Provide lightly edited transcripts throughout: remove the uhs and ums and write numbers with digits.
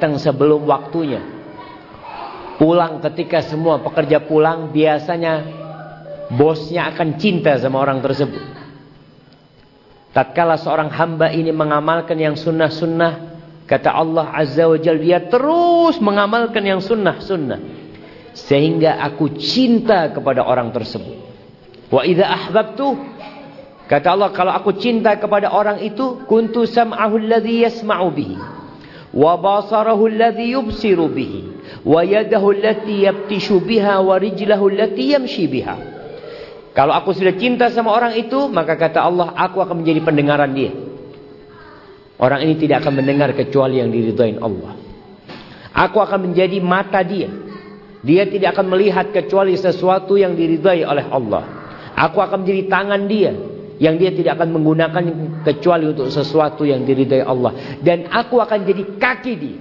datang sebelum waktunya, pulang ketika semua pekerja pulang, biasanya bosnya akan cinta sama orang tersebut. Tatkala seorang hamba ini mengamalkan yang sunnah-sunnah, kata Allah Azza wa Jalla, dia terus mengamalkan yang sunnah-sunnah, sehingga aku cinta kepada orang tersebut. Wa idza ahbabtu, kata Allah, kalau aku cinta kepada orang itu, kuntu sam'ahu alladhi yasma'u bihi, wa basarahu alladhi yubsiru bihi, wa yadahu allati yabtishu biha, wa rijlahu allati yamshi biha. Kalau aku sudah cinta sama orang itu, maka kata Allah, aku akan menjadi pendengaran dia. Orang ini tidak akan mendengar kecuali yang diridhai Allah. Aku akan menjadi mata dia. Dia tidak akan melihat kecuali sesuatu yang diridhai oleh Allah. Aku akan menjadi tangan dia, yang dia tidak akan menggunakan kecuali untuk sesuatu yang diridhai Allah. Dan aku akan jadi kaki dia,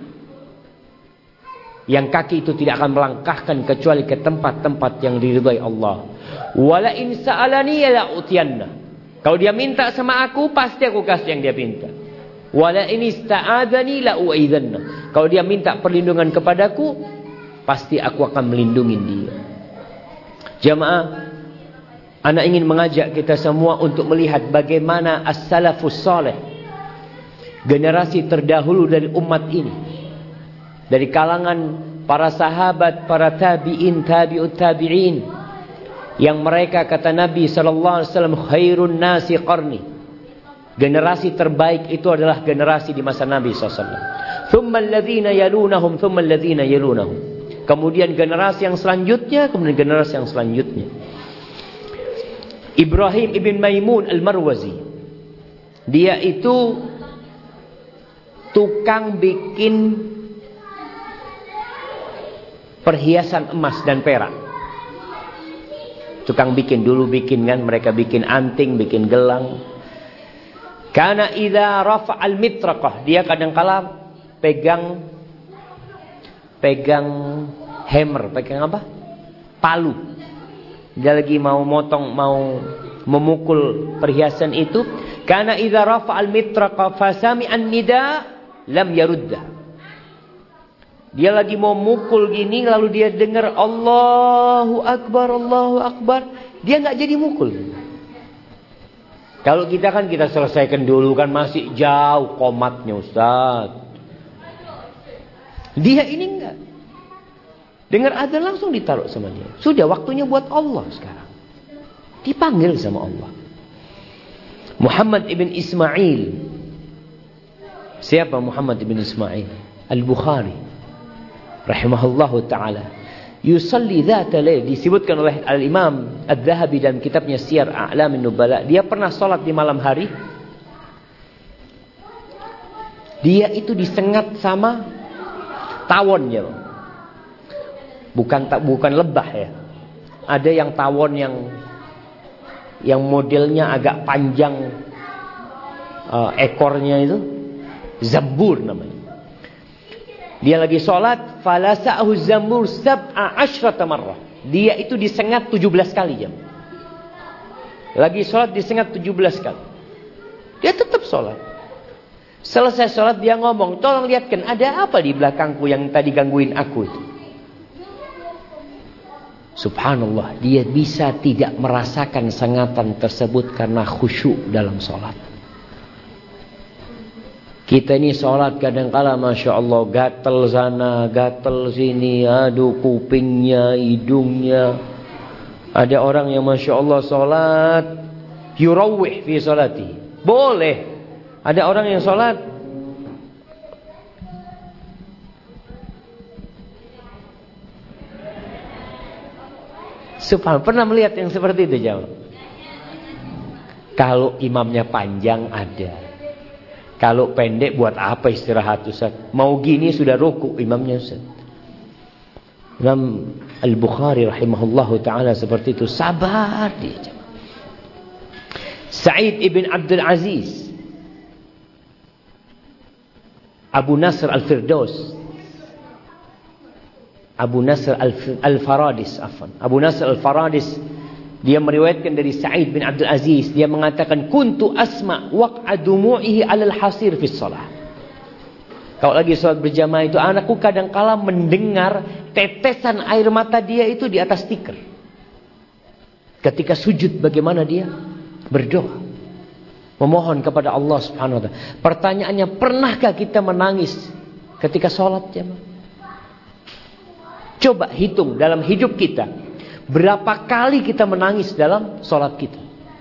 yang kaki itu tidak akan melangkahkan kecuali ke tempat-tempat yang diridhai Allah. Wala in sa'alani la utiyanna. Kalau dia minta sama aku, pasti aku kasih yang dia minta. Wala in ista'adzani la u'idzanna. Kalau dia minta perlindungan kepadaku, pasti aku akan melindungi dia. Jamaah, ana ingin mengajak kita semua untuk melihat bagaimana as-salafus saleh, generasi terdahulu dari umat ini, dari kalangan para sahabat, para tabi'in, tabi'ut tabi'in, yang mereka, kata Nabi sallallahu alaihi wasallam, khairun nasi qarni. Generasi terbaik itu adalah generasi di masa Nabi sallallahu alaihi wasallam. Thumma alladhina yalunahum, thumma alladhina yalunahum. Kemudian generasi yang selanjutnya, kemudian generasi yang selanjutnya. Ibrahim ibn Maimun al-Marwazi, dia itu tukang bikin perhiasan emas dan perak. Tukang bikin, dulu bikin kan, mereka bikin anting, bikin gelang. Kana idza rafa'al mitraqah, dia kadangkala pegang hammer, pegang apa? Palu. Dia lagi mau motong, mau memukul perhiasan itu. Kana idza rafa'al mitraqah fasami'an nida lam yarudda. Dia lagi mau mukul gini, lalu dia dengar Allahu Akbar, Allahu Akbar. Dia nggak jadi mukul. Kalau kita kan, kita selesaikan dulu kan, masih jauh komatnya Ustaz. Dia ini enggak. Dengar adzan langsung ditaruh sama dia. Sudah waktunya buat Allah sekarang. Dipanggil sama Allah. Muhammad ibn Ismail. Siapa Muhammad ibn Ismail? Al-Bukhari rahimahullahu ta'ala. Yusalli dhata lail, disebutkan oleh Al-Imam Adz-Dzahabi dalam kitabnya Siyar A'lamin Nubala. Dia pernah sholat di malam hari. Dia itu disengat sama tawonnya. Bukan lebah ya. Ada yang tawon yang modelnya agak panjang, ekornya itu Zabur namanya. Dia lagi sholat, falasa'ahu zambur sab'a asyrata marrah. Dia itu disengat 17 kali jam. Lagi sholat disengat 17 kali. Dia tetap sholat. Selesai sholat dia ngomong, tolong lihatkan ada apa di belakangku yang tadi gangguin aku itu. Subhanallah, dia bisa tidak merasakan sengatan tersebut karena khusyuk dalam sholat. Kita ini sholat kadang-kala Masya Allah, gatel sana, gatel sini, aduh kupingnya, hidungnya. Ada orang yang Masya Allah sholat yurawih fi sholati, boleh. Ada orang yang sholat subhanallah. Pernah melihat yang seperti itu jawab? Kalau imamnya panjang ada. Kalau pendek buat apa istirahat Ustaz? Mau gini sudah ruku imamnya Ustaz. Imam Al-Bukhari rahimahullahu ta'ala seperti itu. Sabar dia. Sa'id ibn Abdul Aziz, Abu Nasr Al-Firdaus, Abu Nasr Al-Faradis, Abu Nasr Al-Faradis, dia meriwayatkan dari Sa'id bin Abdul Aziz, dia mengatakan kuntu asma waq'a dumu'ihi 'alal hasir fi shalah. Kalau lagi sholat berjamaah itu, anakku kadang-kala mendengar tetesan air mata dia itu di atas tikar. Ketika sujud bagaimana dia berdoa, memohon kepada Allah Subhanahu wa taala. Pertanyaannya, pernahkah kita menangis ketika sholat jamaah? Coba hitung dalam hidup kita, berapa kali kita menangis dalam sholat kita.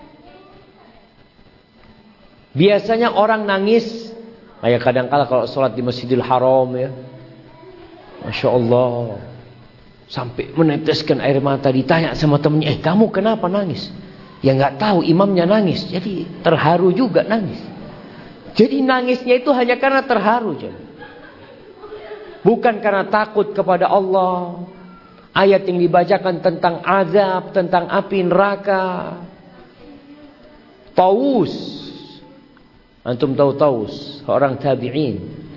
Biasanya orang nangis, kayak kadang-kala kalau sholat di Masjidil Haram ya, Masya Allah, sampai meneteskan air mata, ditanya sama temennya, kamu kenapa nangis? Ya nggak tahu, imamnya nangis, jadi terharu juga nangis. Jadi nangisnya itu hanya karena terharu, bukan karena takut kepada Allah. Ayat yang dibacakan tentang azab, tentang api neraka. Taus, antum tahu Taus, seorang tabi'in.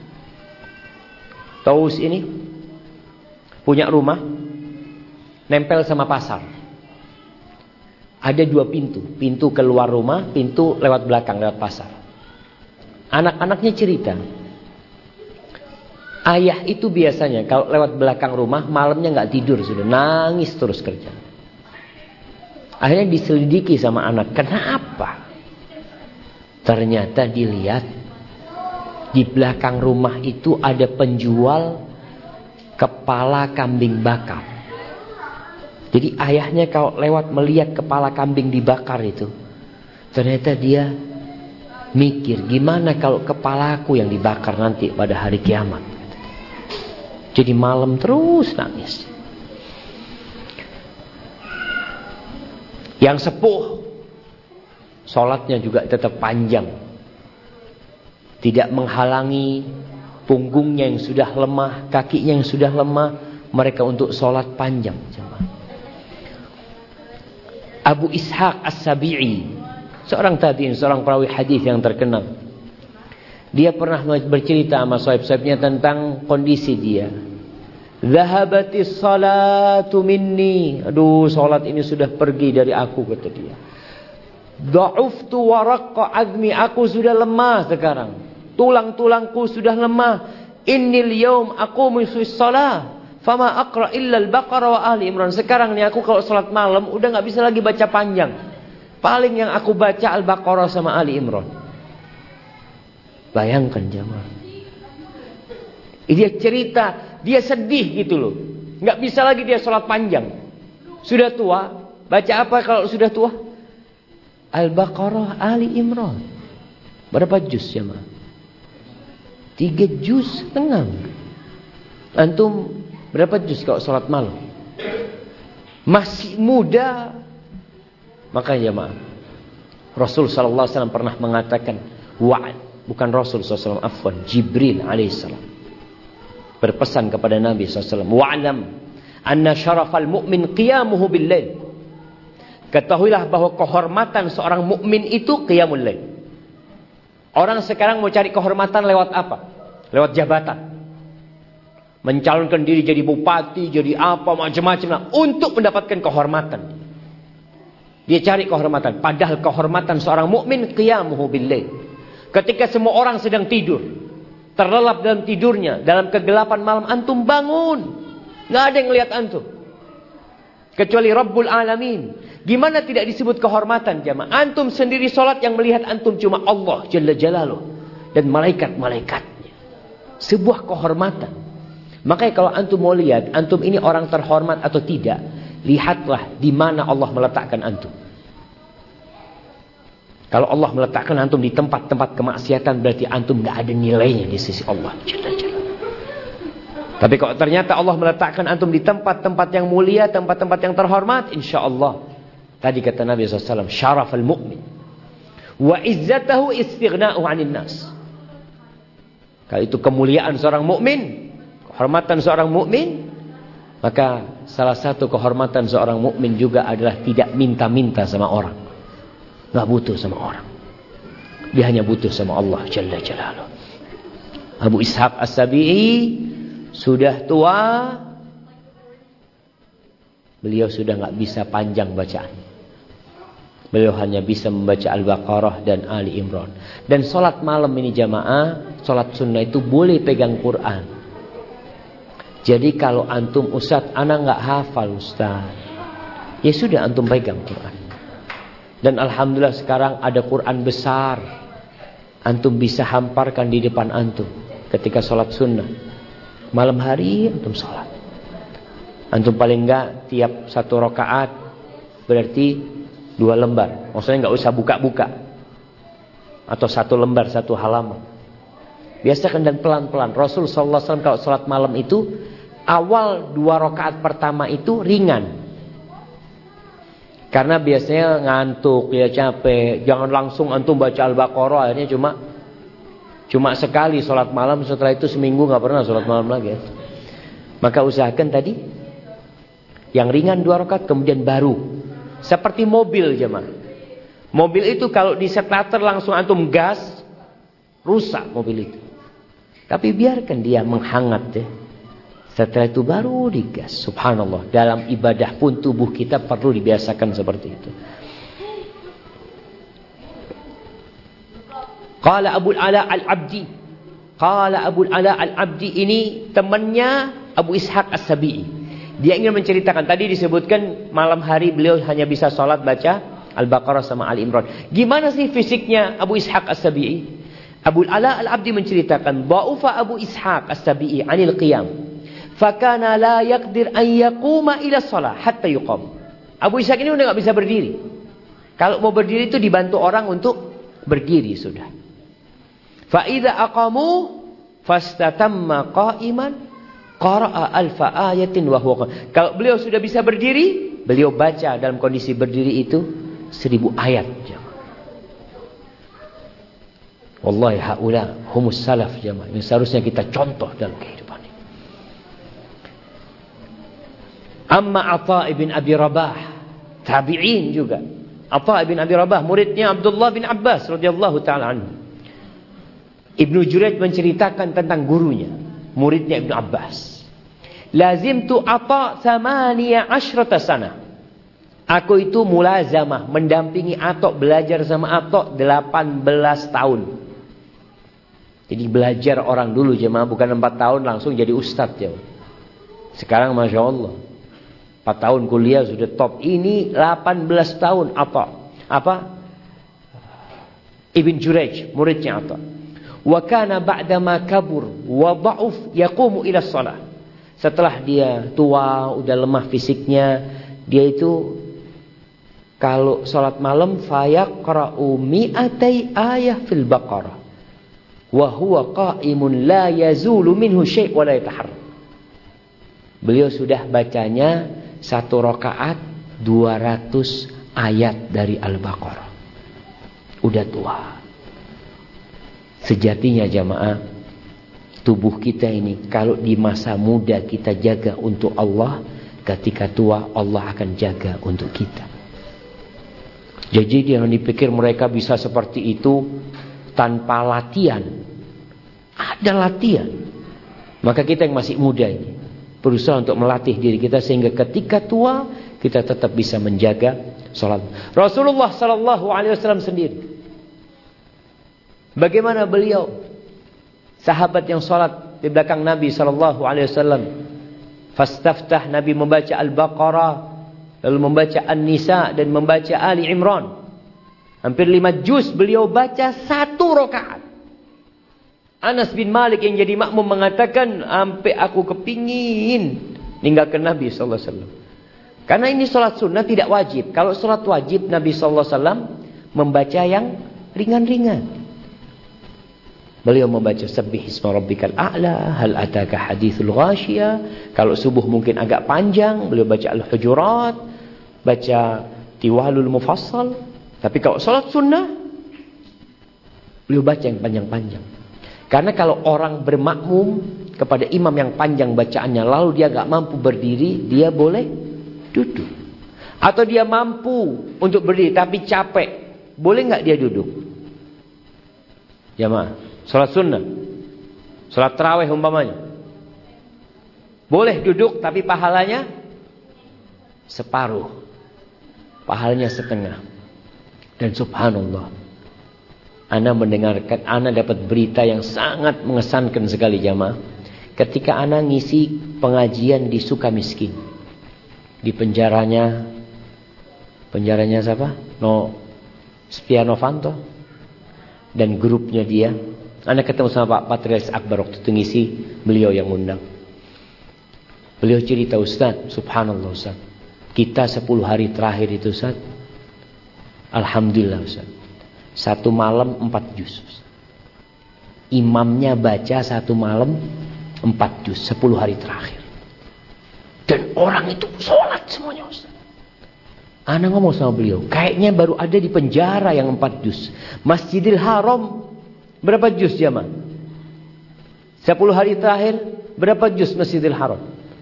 Taus ini punya rumah nempel sama pasar. Ada 2 pintu, pintu keluar rumah, pintu lewat belakang, lewat pasar. Anak-anaknya cerita, ayah itu biasanya kalau lewat belakang rumah malamnya nggak tidur, sudah nangis terus kerja. Akhirnya diselidiki sama anak, kenapa? Ternyata dilihat di belakang rumah itu ada penjual kepala kambing bakar. Jadi ayahnya kalau lewat melihat kepala kambing dibakar itu, ternyata dia mikir, gimana kalau kepalaku yang dibakar nanti pada hari kiamat. Jadi malam terus nangis. Yang sepuh, sholatnya juga tetap panjang, tidak menghalangi punggungnya yang sudah lemah, kakinya yang sudah lemah, mereka untuk sholat panjang. Abu Ishaq As-Sabi'i, seorang tabi'in, seorang perawi hadis yang terkenal, dia pernah bercerita sama sahib-sahibnya tentang kondisi dia. Zahabatis salatu minni, aduh sholat ini sudah pergi dari aku, kata dia. Da'uftu wa raqqa azmi, aku sudah lemah sekarang. Tulang-tulangku sudah lemah. Innil yaum aqumu fi shalah fama aqra illa al-Baqarah wa Ali Imran. Sekarang nih aku kalau salat malam udah enggak bisa lagi baca panjang. Paling yang aku baca Al-Baqarah sama Ali Imran. Bayangkan jamaah. Dia cerita, dia sedih gitu loh. Enggak bisa lagi dia salat panjang. Sudah tua, baca apa kalau sudah tua? Al-Baqarah, Ali Imran. Berapa juz ya, Ma? 3 juz setengah. Antum berapa juz kalau sholat malam? Masih muda. Makanya, Ma, Rasul SAW pernah mengatakan, bukan Rasul SAW, afwan, Jibril alaihissalam berpesan kepada Nabi SAW, wa'lam anna syarafal mu'min qiyamuhu bil-lail. Ketahuilah bahwa kehormatan seorang mukmin itu qiyamul lail. Orang sekarang mau cari kehormatan lewat apa? Lewat jabatan. Mencalonkan diri jadi bupati, jadi apa, macam-macam lah, untuk mendapatkan kehormatan. Dia cari kehormatan. Padahal kehormatan seorang mukmin qiyamuhu bil-lail. Ketika semua orang sedang tidur, terlelap dalam tidurnya, dalam kegelapan malam, antum bangun. Nggak ada yang ngelihat antum, kecuali Rabbul Alamin. Gimana tidak disebut kehormatan jamaah? Antum sendiri sholat yang melihat antum cuma Allah Jalla Jalaluh dan malaikat-malaikatnya. Sebuah kehormatan. Makanya kalau antum mau lihat antum ini orang terhormat atau tidak, lihatlah di mana Allah meletakkan antum. Kalau Allah meletakkan antum di tempat-tempat kemaksiatan, berarti antum nggak ada nilainya di sisi Allah Jalla Jalaluh. Tapi kalau ternyata Allah meletakkan antum di tempat-tempat yang mulia, tempat-tempat yang terhormat, insya Allah. Tadi kata Nabi SAW, syarafal mu'min wa izzatahu istighna'u 'anil nas. Kalau itu kemuliaan seorang mukmin, kehormatan seorang mukmin, maka salah satu kehormatan seorang mukmin juga adalah tidak minta-minta sama orang. Enggak butuh sama orang. Dia hanya butuh sama Allah Jalla Jalaluh. Abu Ishaq As-Sabi'i sudah tua, beliau sudah enggak bisa panjang bacaan. Beliau hanya bisa membaca Al-Baqarah dan Ali Imran. Dan sholat malam ini jamaah, sholat sunnah itu boleh pegang Quran. Jadi kalau antum, Ustaz, anak nggak hafal Ustaz, ya sudah antum pegang Quran. Dan alhamdulillah sekarang ada Quran besar, antum bisa hamparkan di depan antum ketika sholat sunnah. Malam hari antum sholat, antum paling enggak tiap 1 rakaat berarti 2 lembar. Maksudnya nggak usah buka-buka, atau 1 lembar 1 halaman. Biasakan dan pelan-pelan. Rasul sallallahu alaihi wasallam kalau sholat malam itu awal 2 rakaat pertama itu ringan. Karena biasanya ngantuk, ya capek. Jangan langsung antum baca Al-Baqarah, akhirnya cuma sekali sholat malam, setelah itu seminggu nggak pernah sholat malam lagi. Maka usahakan tadi yang ringan 2 rakaat, kemudian baru. Seperti mobil jemaah. Mobil itu kalau di starter langsung antum gas, rusak mobil itu. Tapi biarkan dia menghangat ya. Setelah itu baru digas. Subhanallah. Dalam ibadah pun tubuh kita perlu dibiasakan seperti itu. Qala Abu Ala Al-Abdi. Qala Abu Ala Al-Abdi ini temannya Abu Ishaq As-Sabi'i. Dia ingin menceritakan. Tadi disebutkan malam hari beliau hanya bisa sholat baca Al-Baqarah sama Ali Imran. Gimana sih fisiknya Abu Ishaq As-Sabi'i? Abu Ala Al-Abdi menceritakan. Ba'ufa Abu Ishaq As-Sabi'i anil qiyam. Fakana la yaqdir an yaquma ila shalah hatta yuqam. Abu Ishaq ini udah enggak bisa berdiri. Kalau mau berdiri itu dibantu orang untuk berdiri sudah. Fa idza aqamu fastatamma qa'iman qara'a alfa ayatin wa huwa. Kalau beliau sudah bisa berdiri, beliau baca dalam kondisi berdiri itu 1000 ayat. Wallahi haula humus salaf jamaah. Ini seharusnya kita contoh dalam kehidupan. Amma Atha ibn Abi Rabah, tabi'in juga. Atha ibn Abi Rabah, muridnya Abdullah bin Abbas radhiyallahu taala anhu. Ibnu Jurayj menceritakan tentang gurunya, muridnya Ibnu Abbas. Lazimtu Atha 18 sana. Aku itu mulazamah, mendampingi Atha, belajar sama Atha 18 tahun. Jadi belajar orang dulu jemaah, bukan 4 tahun langsung jadi ustadz ya. Sekarang Masya Allah 4 tahun kuliah sudah top. Ini 18 tahun apa? Ibn Jurayj, muridnya Atha. Wa kana ba'dama kabur wa dha'uf yaqumu ila shalah. Setelah dia tua, udah lemah fisiknya, dia itu kalau salat malam fayaqra'u mi'atai ayah fil Baqarah. Wa huwa qa'imun la yazulu minhu syai' wa la yataharrak. Beliau sudah bacanya 1 rakaat 200 ayat dari Al-Baqarah. Udah tua. Sejatinya jamaah, tubuh kita ini kalau di masa muda kita jaga untuk Allah, ketika tua Allah akan jaga untuk kita. Jadi jangan dipikir mereka bisa seperti itu tanpa latihan. Ada latihan. Maka kita yang masih muda ini berusaha untuk melatih diri kita sehingga ketika tua kita tetap bisa menjaga sholat. Rasulullah sallallahu alaihi wasallam sendiri, bagaimana beliau sahabat yang sholat di belakang Nabi sallallahu alaihi wasallam. Fastaftah, Nabi membaca Al-Baqarah, lalu membaca An-Nisa dan membaca Ali Imran. Hampir 5 juz beliau baca 1 rakaat. Anas bin Malik yang jadi makmum mengatakan, sampai aku kepingin ninggalkan Nabi sallallahu alaihi wasallam. Karena ini salat sunnah tidak wajib. Kalau salat wajib Nabi sallallahu alaihi wasallam membaca yang ringan-ringan. Beliau membaca Sabbih isma rabbikal a'la, hal ataka hadithul ghasyiyah. Kalau subuh mungkin agak panjang, beliau baca Al-Hujurat, baca Tiwalul Mufassal. Tapi kalau salat sunnah beliau baca yang panjang-panjang. Karena kalau orang bermakmum kepada imam yang panjang bacaannya, lalu dia gak mampu berdiri, dia boleh duduk. Atau dia mampu untuk berdiri tapi capek, boleh gak dia duduk? Jamaah, salat sunnah, salat tarawih umpamanya, boleh duduk tapi pahalanya separuh, pahalanya setengah. Dan subhanallah, ana mendengarkan, ana dapat berita yang sangat mengesankan sekali jamaah. Ketika ana ngisi pengajian di Sukamiskin, di penjaranya siapa? Setia Novanto dan grupnya dia. Ana ketemu sama Pak Patrialis Akbar waktu itu ngisi, beliau yang undang. Beliau cerita, Ustaz, subhanallah Ustaz, kita 10 hari terakhir itu Ustaz, alhamdulillah Ustaz, satu malam 4 juz. Imamnya baca satu malam 4 juz 10 hari terakhir. Dan orang itu sholat semuanya Ustaz. Ana ngomong sama beliau, kayaknya baru ada di penjara yang 4 juz. Masjidil Haram berapa juz jamaah? 10 hari terakhir berapa juz Masjidil Haram?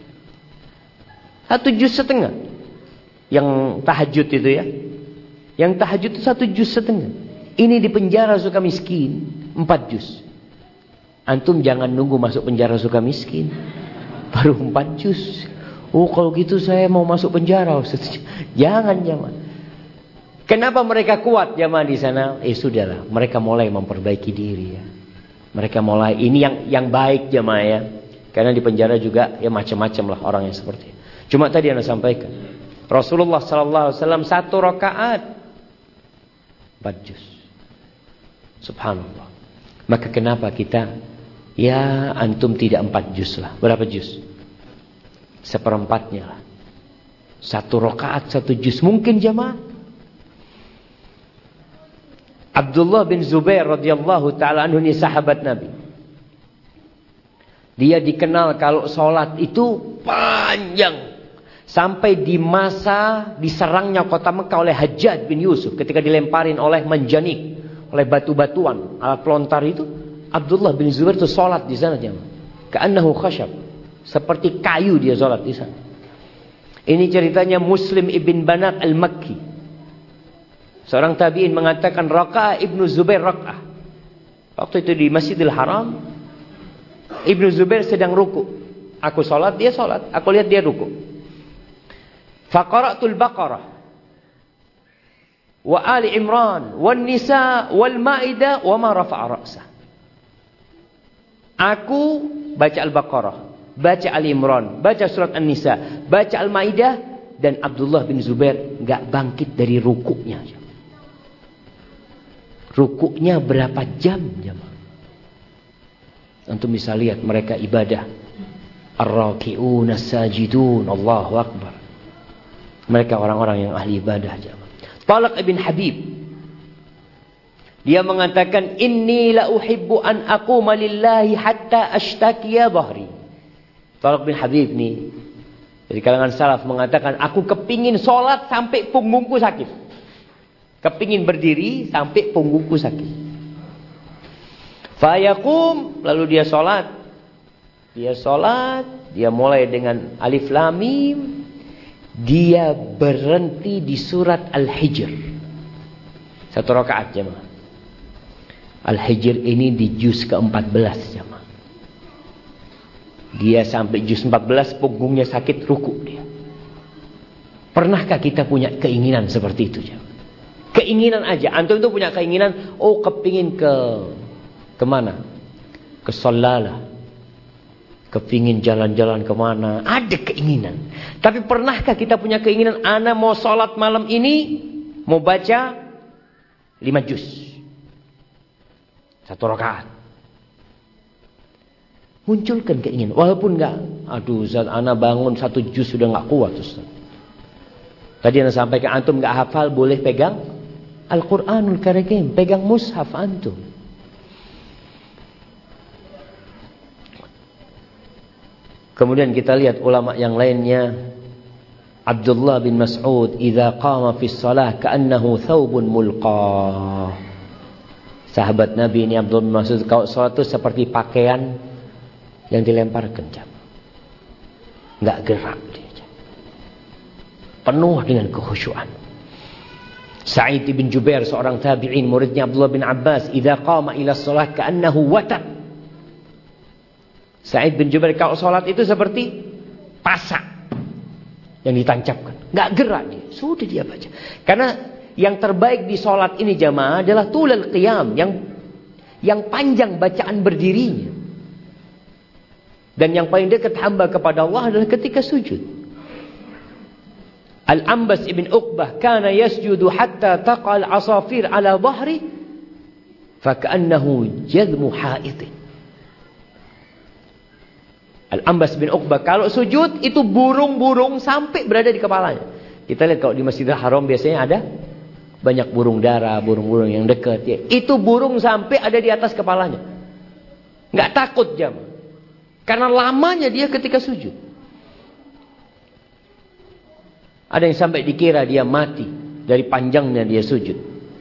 1,5 juz. Yang tahajud itu ya. Yang tahajud itu 1,5 juz. Ini di penjara Sukamiskin 4 juz. Antum jangan nunggu masuk penjara Sukamiskin baru 4 juz. Oh kalau gitu saya mau masuk penjara Ustaz. Jangan jamaah. Kenapa mereka kuat jamaah di sana? Sudahlah, mereka mulai memperbaiki diri ya. Mereka mulai, ini yang baik jamaah ya. Karena di penjara juga ya macam-macam lah orang yang seperti itu. Cuma tadi Anda sampaikan, Rasulullah sallallahu alaihi wasallam 1 rakaat 4 juz. Subhanallah. Maka kenapa kita, ya antum tidak 4 juz lah. Berapa juz? 1/4-nya lah. 1 rakaat 1 juz mungkin jamaah. Abdullah bin Zubair radhiyallahu taala anhu, ini sahabat Nabi. Dia dikenal kalau sholat itu panjang. Sampai di masa diserangnya kota Mekah oleh Hajjaj bin Yusuf, ketika dilemparin oleh menjanik, oleh batu-batuan, alat pelontar itu, Abdullah bin Zubair itu sholat di sana jamaah. Ka'annahu khashab, seperti kayu dia sholat di sana. Ini ceritanya Muslim ibn Banat al-Makki. Seorang tabi'in mengatakan Raka'ah Ibnu Zubair raka'ah. Waktu itu di Masjidil Haram, Ibnu Zubair sedang ruku. Aku sholat, dia sholat. Aku lihat dia ruku. Faqara'tul Baqarah wa Ali Imran wan Nisa wal Maidah wa ma rafa'a ra'sah. Aku baca Al-Baqarah, baca Ali Imran, baca surat An-Nisa, baca Al-Maidah, dan Abdullah bin Zubair enggak bangkit dari rukuknya. Rukuknya berapa jam jemaah? Antum bisa lihat mereka ibadah. Ar-raki'un as-sajidun, Allahu akbar. Mereka orang-orang yang ahli ibadah jemaah. Talaq ibn Habib, dia mengatakan, inni la uhibbu an aquma lillahi hatta ashtakiya dhahri. Talaq bin Habib nih dari kalangan salaf mengatakan, aku kepingin sholat sampai punggungku sakit. Kepingin berdiri sampai punggungku sakit. Fayaqum, lalu dia sholat. Dia mulai dengan Alif Lam Mim. Dia berhenti di surat Al-Hijr. 1 rakaat jemaah. Al-Hijr ini di juz ke-14 jemaah. Dia sampai juz 14 punggungnya sakit, ruku dia. Pernahkah kita punya keinginan seperti itu jemaah? Keinginan aja. Antum itu punya keinginan, oh kepingin kemana? Ke Salalah. Kepingin jalan-jalan kemana? Ada keinginan. Tapi pernahkah kita punya keinginan, ana mau sholat malam ini, mau baca 5 juz 1 rakaat. Munculkan keinginan. Walaupun enggak, aduh Ustaz, ana bangun 1 juz sudah enggak kuat Ustaz. Tadi ana sampaikan, antum enggak hafal boleh pegang Al-Quranul Karim, pegang mushaf antum. Kemudian kita lihat ulama yang lainnya. Abdullah bin Mas'ud, idza qama fi shalah ka'annahu thawbun mulqa. Sahabat Nabi ini Abdullah bin Mas'ud, kalau salat itu seperti pakaian yang dilemparkan jamaah. Enggak gerak dia. Penuh dengan kekhusyuan. Sa'id bin Jubair, seorang tabi'in, muridnya Abdullah bin Abbas, idza qama ila shalah ka'annahu watat. Sa'id bin Jubair kalau salat itu seperti pasak yang ditancapkan, enggak gerak dia. Sudah dia baca. Karena yang terbaik di sholat ini jamaah adalah tulul qiyam, yang panjang bacaan berdirinya. Dan yang paling dekat hamba kepada Allah adalah ketika sujud. Al-Ambas ibn Uqbah kana yasjudu hatta taqal asafir ala dhahri faka'annahu jadmu ha'itin. Al-Ambas bin Uqbah kalau sujud itu burung-burung sampai berada di kepalanya. Kita lihat kalau di Masjidil Haram biasanya ada banyak burung dara, burung-burung yang dekat. Ya. Itu burung sampai ada di atas kepalanya. Nggak takut jamaah. Karena lamanya dia ketika sujud. Ada yang sampai dikira dia mati dari panjangnya dia sujud.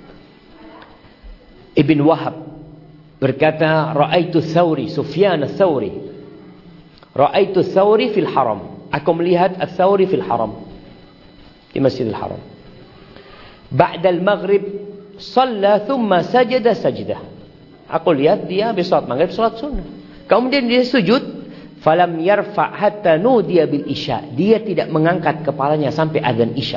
Ibn Wahab berkata, Ra'aitu Thawri, Sufyan Thawri. Ra'aitu Thawri fil haram. Aku melihat Thawri fil haram. Di Masjidil Haram. Ba'dal maghrib, Salla thumma sajada sajdah. Aku lihat dia habis salat maghrib, salat sunnah. Kemudian dia sujud. Falam yarfa hatta nudiya bil isya. Dia tidak mengangkat kepalanya sampai azan isya.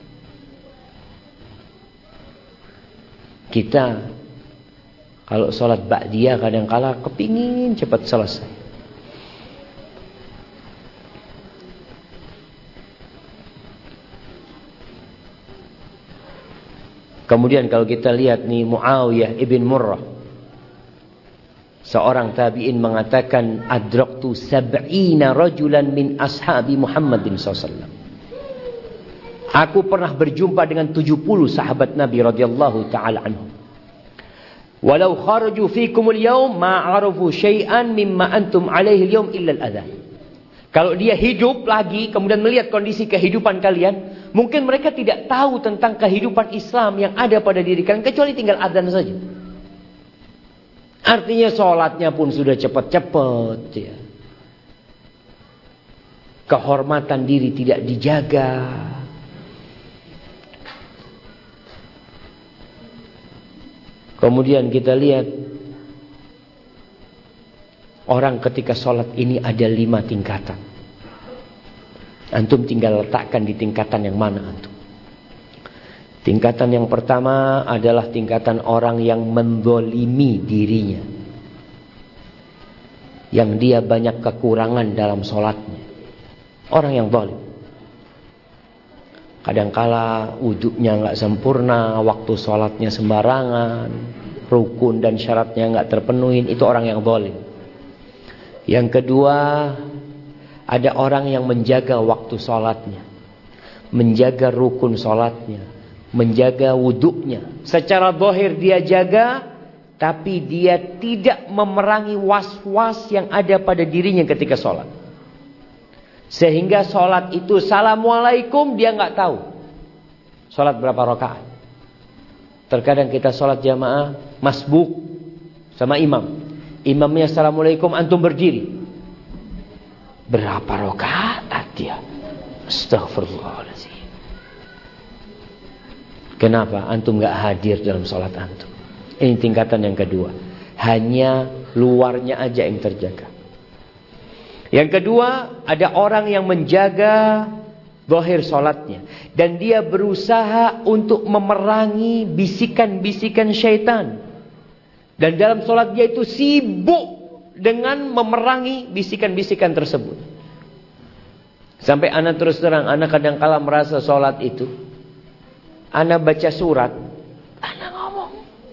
Kita kalau sholat ba'diyah kadang-kala kepingin cepat selesai. Kemudian kalau kita lihat nih Muawiyah ibn Murrah, seorang tabi'in mengatakan, adraktu sab'ina rajulan min ashabi Muhammadin SAW. Aku pernah berjumpa dengan 70 sahabat Nabi radhiyallahu ta'ala anhum. Walau kharaju fikumul yawm ma'arafu syai'an mimma antum alaihi al-yawm illa al-adhan. Kalau dia hidup lagi kemudian melihat kondisi kehidupan kalian, mungkin mereka tidak tahu tentang kehidupan Islam yang ada pada diri kalian kecuali tinggal adzan saja. Artinya sholatnya pun sudah cepat-cepat. Ya. Kehormatan diri tidak dijaga. Kemudian kita lihat. Orang ketika sholat ini ada 5 tingkatan. Antum tinggal letakkan di tingkatan yang mana antum. Tingkatan yang pertama adalah tingkatan orang yang menzalimi dirinya. Yang dia banyak kekurangan dalam sholatnya. Orang yang zalim. Kadangkala wudhunya nggak sempurna, waktu sholatnya sembarangan, rukun dan syaratnya nggak terpenuhi, itu orang yang zalim. Yang kedua, ada orang yang menjaga waktu sholatnya, menjaga rukun sholatnya, menjaga wuduknya. Secara zahir dia jaga, tapi dia tidak memerangi was-was yang ada pada dirinya ketika sholat. Sehingga sholat itu assalamualaikum dia nggak tahu. Sholat berapa rakaat. Terkadang kita sholat jamaah masbuk sama imam. Imamnya assalamualaikum, antum berdiri. Berapa rakaat dia? Astaghfirullahaladzim. Kenapa antum gak hadir dalam sholat antum? Ini tingkatan yang kedua. Hanya luarnya aja yang terjaga. Yang kedua, ada orang yang menjaga zahir sholatnya. Dan dia berusaha untuk memerangi bisikan-bisikan syaitan. Dan dalam sholat dia itu sibuk dengan memerangi bisikan-bisikan tersebut. Sampai anak terus terang, anak kadang-kala merasa sholat itu, anak baca surat, anak ngomong,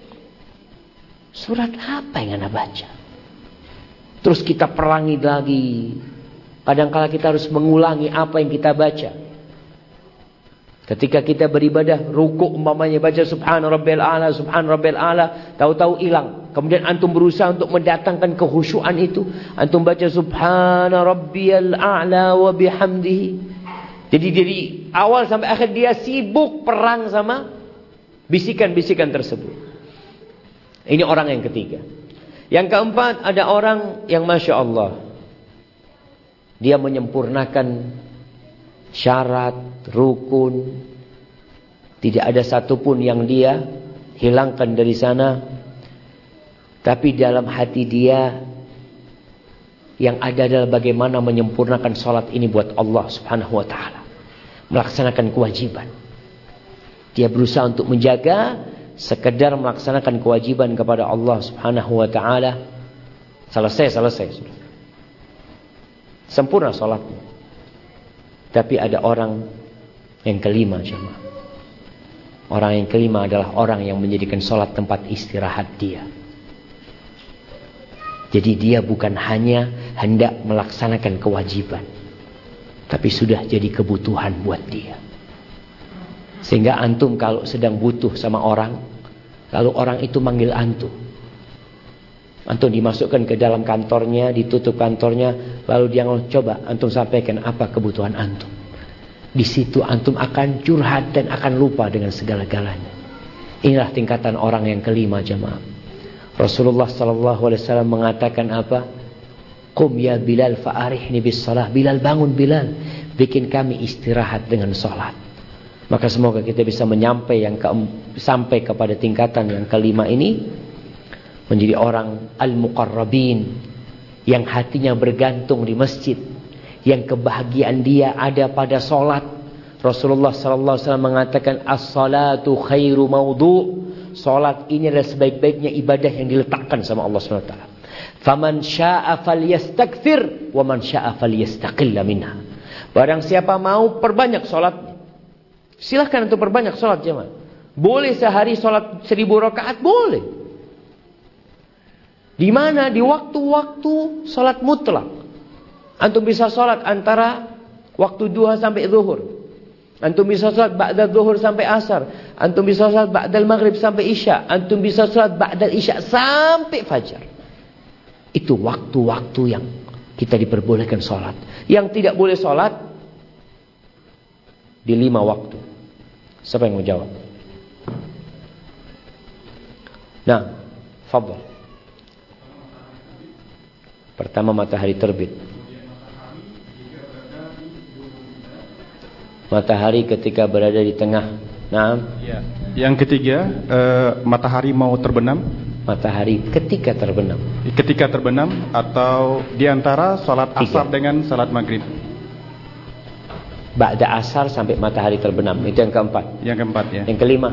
surat apa yang anak baca? Terus kita perangi lagi. Kadang-kala kita harus mengulangi apa yang kita baca. Ketika kita beribadah, rukuk umpamanya baca subhana rabbil a'la, subhana rabbil a'la, tahu-tahu hilang. Kemudian antum berusaha untuk mendatangkan kekhusyuan itu. Antum baca subhana rabbiyal a'la wa bihamdihi. Jadi dari awal sampai akhir dia sibuk perang sama bisikan-bisikan tersebut. Ini orang yang ketiga. Yang keempat, ada orang yang Masya Allah, dia menyempurnakan syarat, rukun. Tidak ada satupun yang dia hilangkan dari sana. Tapi dalam hati dia yang ada adalah bagaimana menyempurnakan sholat ini buat Allah subhanahu wa ta'ala. Melaksanakan kewajiban. Dia berusaha untuk menjaga, sekedar melaksanakan kewajiban kepada Allah Subhanahu wa taala. Selesai. Sempurna salatnya. Tapi ada orang yang kelima, jemaah. Orang yang kelima adalah orang yang menjadikan salat tempat istirahat dia. Jadi dia bukan hanya hendak melaksanakan kewajiban, tapi sudah jadi kebutuhan buat dia. Sehingga antum kalau sedang butuh sama orang, lalu orang itu manggil antum, antum dimasukkan ke dalam kantornya, ditutup kantornya, lalu dia ngomong, coba antum sampaikan apa kebutuhan antum. Di situ antum akan curhat dan akan lupa dengan segala-galanya. Inilah tingkatan orang yang kelima, jemaah. Rasulullah sallallahu alaihi wasallam mengatakan apa? Qum ya Bilal fa'arihni bis salah. Bilal, bangun Bilal, bikin kami istirahat dengan salat. Maka semoga kita bisa sampai kepada tingkatan yang kelima ini, menjadi orang al-muqarrabin, yang hatinya bergantung di masjid, yang kebahagiaan dia ada pada salat. Rasulullah sallallahu alaihi wasallam mengatakan as-salatu khairu maudhu'. Salat ini adalah sebaik-baiknya ibadah yang diletakkan sama Allah SWT. Faman syaa falyastakthir wa man syaa falyastaqilla minha. Barang siapa mau perbanyak salatnya, silahkan untuk perbanyak salat, jemaah. Boleh sehari salat 1000 rakaat, boleh. Di mana? Di waktu-waktu salat mutlak. Antum bisa salat antara waktu duha sampai zuhur. Antum bisa salat ba'da zuhur sampai asar. Antum bisa salat ba'dal maghrib sampai isya. Antum bisa salat ba'dal isya sampai fajar. Itu waktu-waktu yang kita diperbolehkan salat. Yang tidak boleh salat di 5 waktu. Siapa yang mau jawab? Nah, fadhal. Pertama, matahari terbit. Matahari ketika berada di tengah. Nah, ya. Yang ketiga, matahari mau terbenam. Matahari ketika terbenam. Ketika terbenam atau di antara salat asar dengan salat maghrib. Ba'da asar sampai matahari terbenam. Itu yang keempat. Yang keempat, ya. Yang kelima.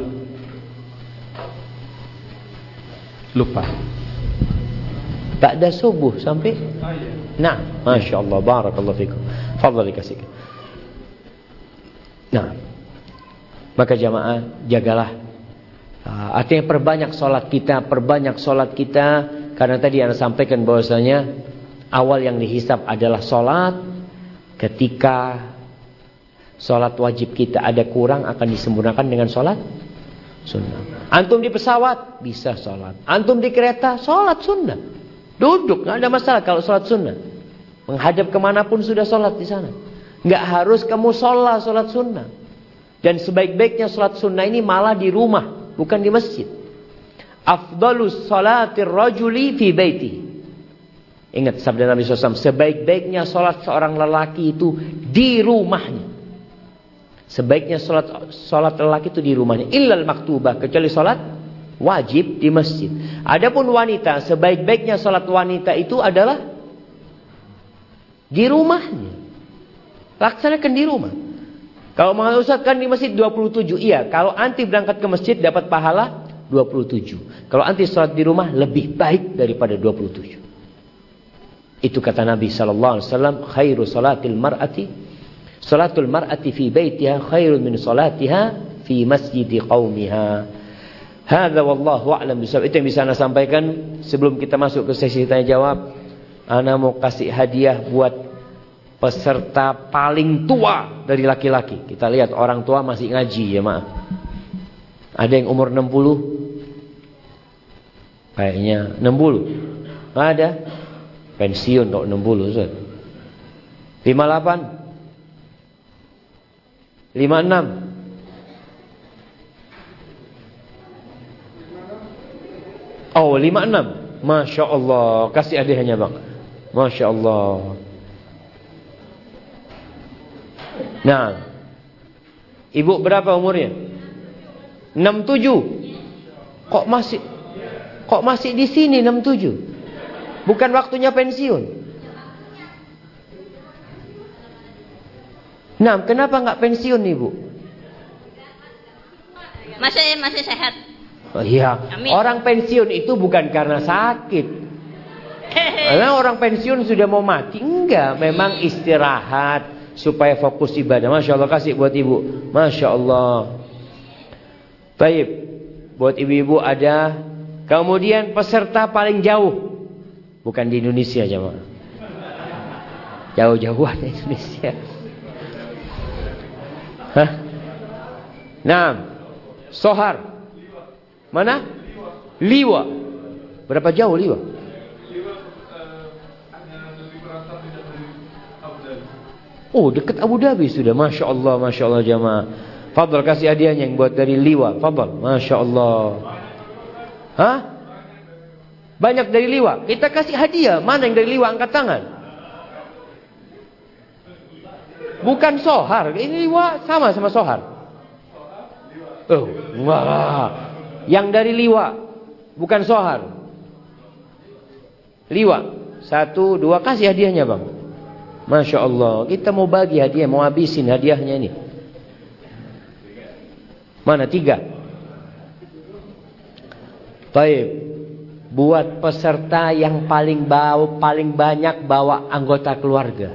Lupa. Ba'da subuh sampai. Nah, masya Allah, barakallahu fikum. Fadhal dikasih. Nah, maka jamaah jagalah. Artinya perbanyak solat kita, karena tadi Anda sampaikan bahwasanya awal yang dihisab adalah solat. Ketika solat wajib kita ada kurang, akan disempurnakan dengan solat sunnah. Antum di pesawat bisa solat, antum di kereta solat sunnah, duduk nggak ada masalah kalau solat sunnah. Menghadap kemanapun sudah solat di sana. Nggak harus kamu sholat sunnah. Dan sebaik-baiknya sholat sunnah ini malah di rumah, bukan di masjid. Afdalus sholatir rajuli fi baiti. Ingat sabda Nabi SAW, sebaik-baiknya sholat seorang lelaki itu di rumahnya. Sebaiknya sholat lelaki itu di rumahnya. Illal maktubah, kecuali sholat wajib di masjid. Adapun wanita, sebaik-baiknya sholat wanita itu adalah di rumahnya. Laksanakan di rumah. Kalau mengusahakan di masjid 27. Iya, kalau anti berangkat ke masjid dapat pahala 27. Kalau anti sholat di rumah lebih baik daripada 27. Itu kata Nabi sallallahu alaihi wasallam, khairu salatil mar'ati fi baitiha khairun min salatiha fi masjidi qaumiha. Hadza wallahu a'lam bishawab. Itu yang bisa Anda sampaikan sebelum kita masuk ke sesi tanya jawab. Ana mau kasih hadiah buat peserta paling tua dari laki-laki. Kita lihat orang tua masih ngaji, ya maaf. Ada yang umur 60? Kayaknya 60. Ada. Pensiun kalau 60, Ustaz. 58. 56. Oh, 56. Masya Allah. Kasih hadiahnya, Bang. Masya Allah. Nah, ibu berapa umurnya? 67. Kok masih di sini 67? Bukan waktunya pensiun. Nah, kenapa nggak pensiun, Ibu? Masih sehat. Oh, iya. Amin. Orang pensiun itu bukan karena sakit. Karena orang pensiun sudah mau mati. Enggak, memang istirahat supaya fokus ibadah. Masya Allah, kasih buat ibu. Masya Allah. Baik. Buat ibu-ibu ada. Kemudian peserta paling jauh. Bukan di Indonesia jemaah. Jauh-jauhan di Indonesia. Hah? Nah, Sohar. Mana? Liwa. Berapa jauh Liwa? Oh, dekat Abu Dhabi sudah. Masya Allah jamaah. Fadl, kasih hadiahnya yang buat dari Liwa. Fadl, Masya Allah. Hah? Banyak dari Liwa. Kita kasih hadiah. Mana yang dari Liwa? Angkat tangan. Bukan Sohar. Ini Liwa sama Sohar. Oh, wah. Yang dari Liwa, bukan Sohar. Liwa. 1, 2, kasih hadiahnya bang. Masya Allah. Kita mau bagi hadiah, mau habisin hadiahnya ini. Mana 3? Baik. Buat peserta yang paling banyak bawa anggota keluarga.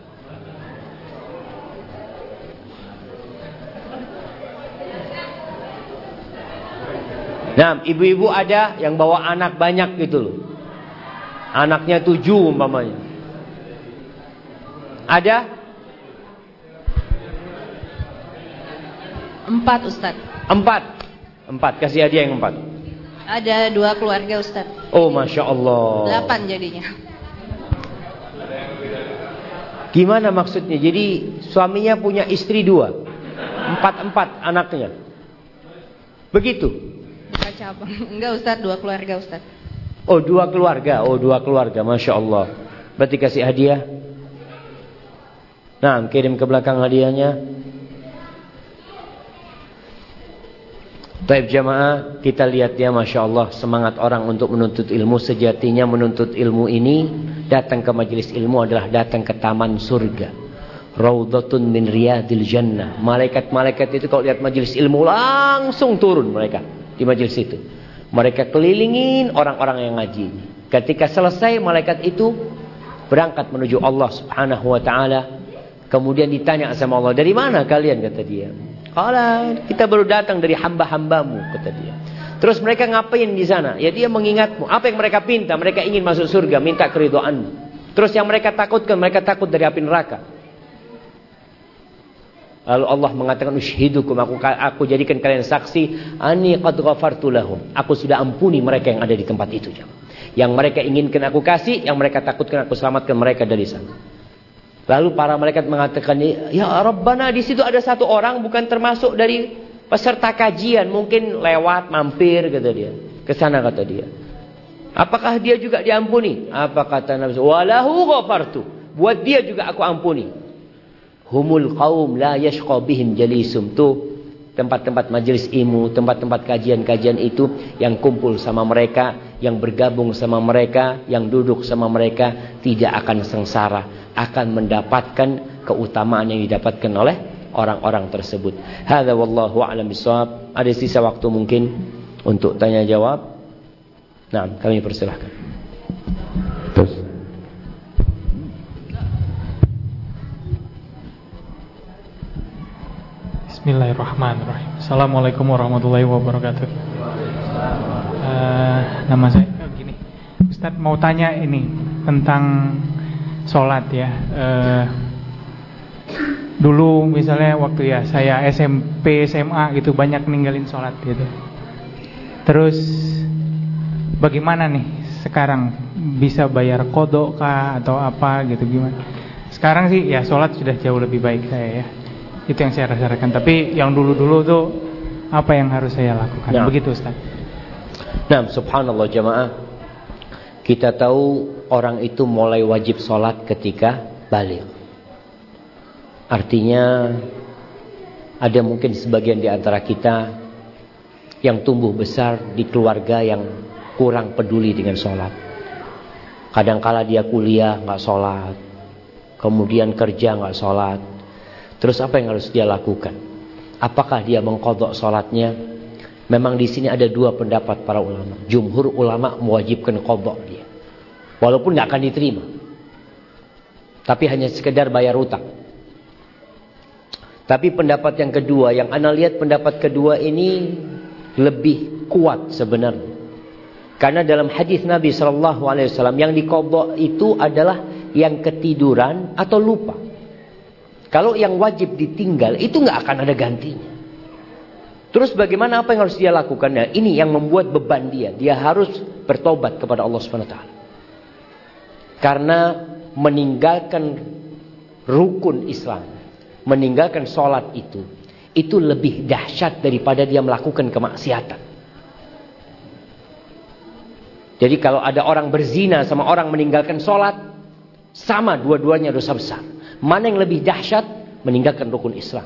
Nah, ibu-ibu ada yang bawa anak banyak gitu loh. Anaknya 7 umpamanya. Ada? 4 Ustaz. 4. Kasih hadiah yang 4. Ada 2 keluarga Ustaz. Oh, Masya Allah. 8 jadinya. Gimana maksudnya? Jadi suaminya punya istri 2. 4 anaknya. Begitu? Cabang. Enggak Ustaz, 2 keluarga Ustaz. Oh, 2 keluarga. Oh, 2 keluarga. Masya Allah. Berarti kasih hadiah. Nah, kirim ke belakang hadiahnya. Baik jamaah, kita lihat ya, Masya Allah, semangat orang untuk menuntut ilmu. Sejatinya menuntut ilmu ini, datang ke majelis ilmu adalah datang ke taman surga. Raudhatun min riyadil jannah. Malaikat-malaikat itu kalau lihat majelis ilmu langsung turun mereka di majelis itu. Mereka kelilingin orang-orang yang ngaji. Ketika selesai, malaikat itu berangkat menuju Allah Subhanahu wa taala. Kemudian ditanya sama Allah, "Dari mana kalian?" kata dia. "Qala, kita baru datang dari hamba-hambamu," kata dia. Terus mereka ngapain di sana? Ya, dia mengingatmu. Apa yang mereka pinta? Mereka ingin masuk surga, minta keridhaanmu. Terus yang mereka takutkan, mereka takut dari api neraka. Lalu Allah mengatakan, "Ushidukum, aku jadikan kalian saksi, ani qad ghafartu lahum." Aku sudah ampuni mereka yang ada di tempat itu. Yang mereka inginkan aku kasih, yang mereka takutkan aku selamatkan mereka dari sana. Lalu para malaikat mengatakan, "Ya Rabbana, di situ ada 1 orang bukan termasuk dari peserta kajian, mungkin lewat mampir," kata dia. Ke sana kata dia. "Apakah dia juga diampuni?" Apa kata Nabi? "Walahu ghafartu." Buat dia juga aku ampuni. Humul qaum la yashqa bihim jalisum. Tuh tempat-tempat majelis ilmu, tempat-tempat kajian-kajian itu yang kumpul sama mereka, yang bergabung sama mereka, yang duduk sama mereka tidak akan sengsara, akan mendapatkan keutamaan yang didapatkan oleh orang-orang tersebut. Hadza wallahu a'lam bishawab. Ada sisa waktu mungkin untuk tanya jawab. Nah, kami persilahkan. Terus. Bismillahirrahmanirrahim. Assalamualaikum warahmatullahi wabarakatuh. Nama saya gini, Ustadz mau tanya ini tentang sholat ya. Dulu misalnya waktu ya saya SMP SMA gitu banyak ninggalin sholat gitu. Terus bagaimana nih sekarang, bisa bayar qadha kah atau apa gitu, gimana? Sekarang sih ya sholat sudah jauh lebih baik saya ya. Itu yang saya rasakan. Tapi yang dulu-dulu tuh apa yang harus saya lakukan? Nah, begitu Ustaz. Nah, subhanallah jamaah. Kita tahu orang itu mulai wajib sholat ketika baligh. Artinya ada mungkin sebagian di antara kita yang tumbuh besar di keluarga yang kurang peduli dengan sholat. Kadangkala dia kuliah nggak sholat, kemudian kerja nggak sholat. Terus apa yang harus dia lakukan? Apakah dia mengqadha sholatnya? Memang di sini ada dua pendapat para ulama. Jumhur ulama mewajibkan qadha dia. Walaupun nggak akan diterima. Tapi hanya sekedar bayar utang. Tapi pendapat yang kedua, yang ana lihat pendapat kedua ini lebih kuat sebenarnya. Karena dalam hadis Nabi SAW yang diqadha itu adalah yang ketiduran atau lupa. Kalau yang wajib ditinggal itu nggak akan ada gantinya. Terus bagaimana, apa yang harus dia lakukan? Nah, ini yang membuat beban dia. Dia harus bertobat kepada Allah SWT. Karena meninggalkan rukun Islam, meninggalkan sholat itu lebih dahsyat daripada dia melakukan kemaksiatan. Jadi kalau ada orang berzina sama orang meninggalkan sholat, sama dua-duanya dosa besar. Mana yang lebih dahsyat? Meninggalkan rukun Islam.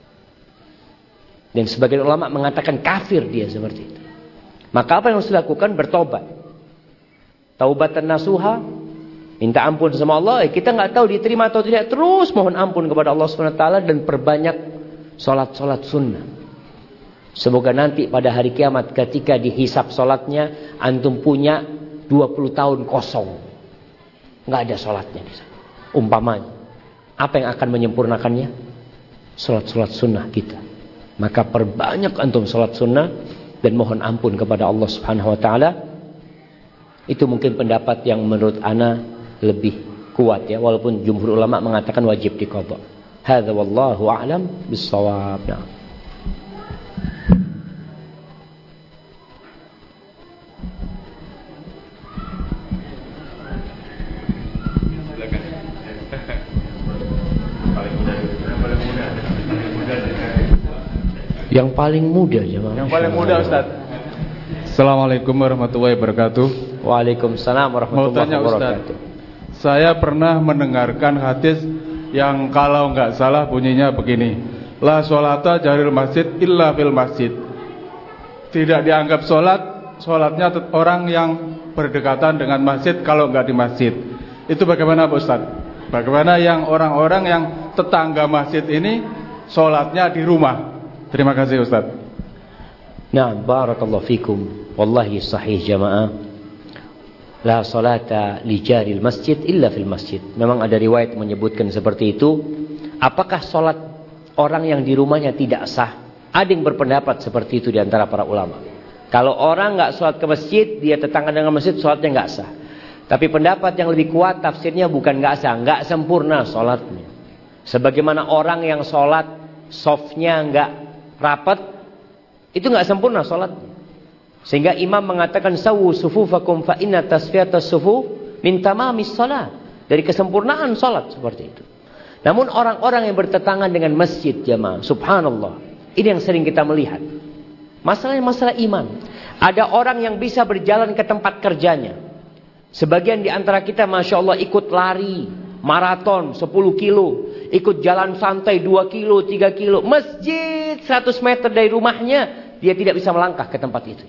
Dan sebagian ulama mengatakan kafir dia seperti itu. Maka apa yang harus dilakukan? Bertobat. Taubatan nasuha, minta ampun sama Allah. Kita nggak tahu diterima atau tidak, terus mohon ampun kepada Allah SWT dan perbanyak sholat-sholat sunnah. Semoga nanti pada hari kiamat ketika dihisap sholatnya, antum punya 20 tahun kosong, nggak ada sholatnya di sana. Umpamanya, apa yang akan menyempurnakannya? Sholat-sholat sunnah kita. Maka perbanyak antum sholat sunnah dan mohon ampun kepada Allah Subhanahu Wa Taala. Itu mungkin pendapat yang menurut ana lebih kuat ya, walaupun jumhur ulama mengatakan wajib diqadha. Hadza wallahu a'lam bis-shawab. Yang paling muda jemaah. Yang paling muda Ustaz. Assalamualaikum warahmatullahi wabarakatuh. Waalaikumsalam warahmatullahi wabarakatuh. Saya pernah mendengarkan hadis yang kalau nggak salah bunyinya begini. La sholata jaril masjid illa fil masjid. Tidak dianggap sholatnya orang yang berdekatan dengan masjid kalau nggak di masjid. Itu bagaimana Pak Ustaz? Bagaimana yang orang-orang yang tetangga masjid ini sholatnya di rumah? Terima kasih Ustaz. Nah, barakallahu fikum. Wallahi sahih jamaah. La salata li jaril masjid illa fil masjid. Memang ada riwayat menyebutkan seperti itu. Apakah salat orang yang di rumahnya tidak sah? Ada yang berpendapat seperti itu di antara para ulama. Kalau orang enggak salat ke masjid, dia tetangga dengan masjid, salatnya enggak sah. Tapi pendapat yang lebih kuat tafsirnya bukan enggak sah, enggak sempurna salatnya. Sebagaimana orang yang salat softnya enggak rapat, itu nggak sempurna sholatnya. Sehingga imam mengatakan sawu sufufakum fa inna tasfiyatas sufu min tamamis shalah. Dari kesempurnaan sholat seperti itu. Namun orang-orang yang bertetangga dengan masjid jamaah, subhanallah, ini yang sering kita melihat. Masalahnya masalah iman. Ada orang yang bisa berjalan ke tempat kerjanya. Sebagian di antara kita masya Allah ikut lari maraton 10 kilo, ikut jalan santai 2 kilo, 3 kilo, masjid 100 meter dari rumahnya, dia tidak bisa melangkah ke tempat itu.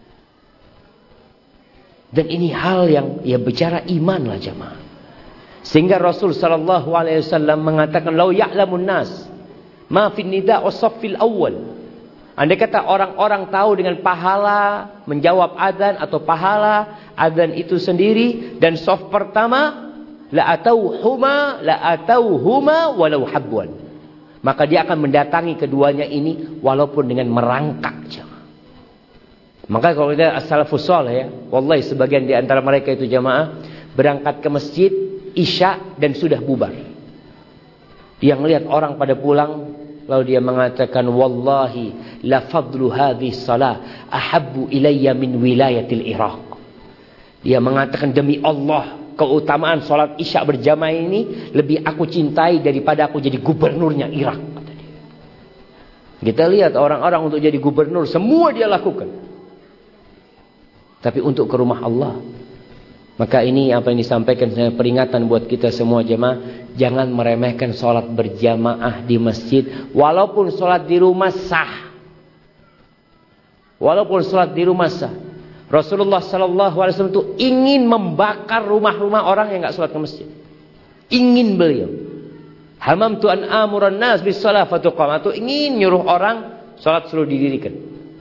Dan ini hal yang ya bicara iman lah jemaah. Sehingga Rasul sallallahu alaihi wasallam mengatakan lau ya'lamun nas ma fi nida' was-saffil awwal. Andai kata orang-orang tahu dengan pahala menjawab adzan atau pahala adzan itu sendiri dan shaf pertama, la atauhuma walau habwan. Maka dia akan mendatangi keduanya ini walaupun dengan merangkak. Maka kalau kita as-salafus saleh ya, wallahi sebagian di antara mereka itu jamaah berangkat ke masjid Isya dan sudah bubar. Dia melihat orang pada pulang, lalu dia mengatakan wallahi la fadlu hadhihi salah ahabbu ilayya min wilayatil Iraq. Dia mengatakan demi Allah, keutamaan sholat Isya berjamaah ini lebih aku cintai daripada aku jadi gubernurnya Irak, kata dia. Kita lihat orang-orang untuk jadi gubernur semua dia lakukan. Tapi untuk ke rumah Allah, maka ini apa yang disampaikan sebagai peringatan buat kita semua jemaah, jangan meremehkan sholat berjamaah di masjid, walaupun sholat di rumah sah. Walaupun sholat di rumah sah. Rasulullah SAW itu ingin membakar rumah-rumah orang yang nggak sholat ke masjid. Ingin beliau. Hamamtu an amuran nas bis shalah fatuqam. Itu ingin nyuruh orang sholat selalu didirikan.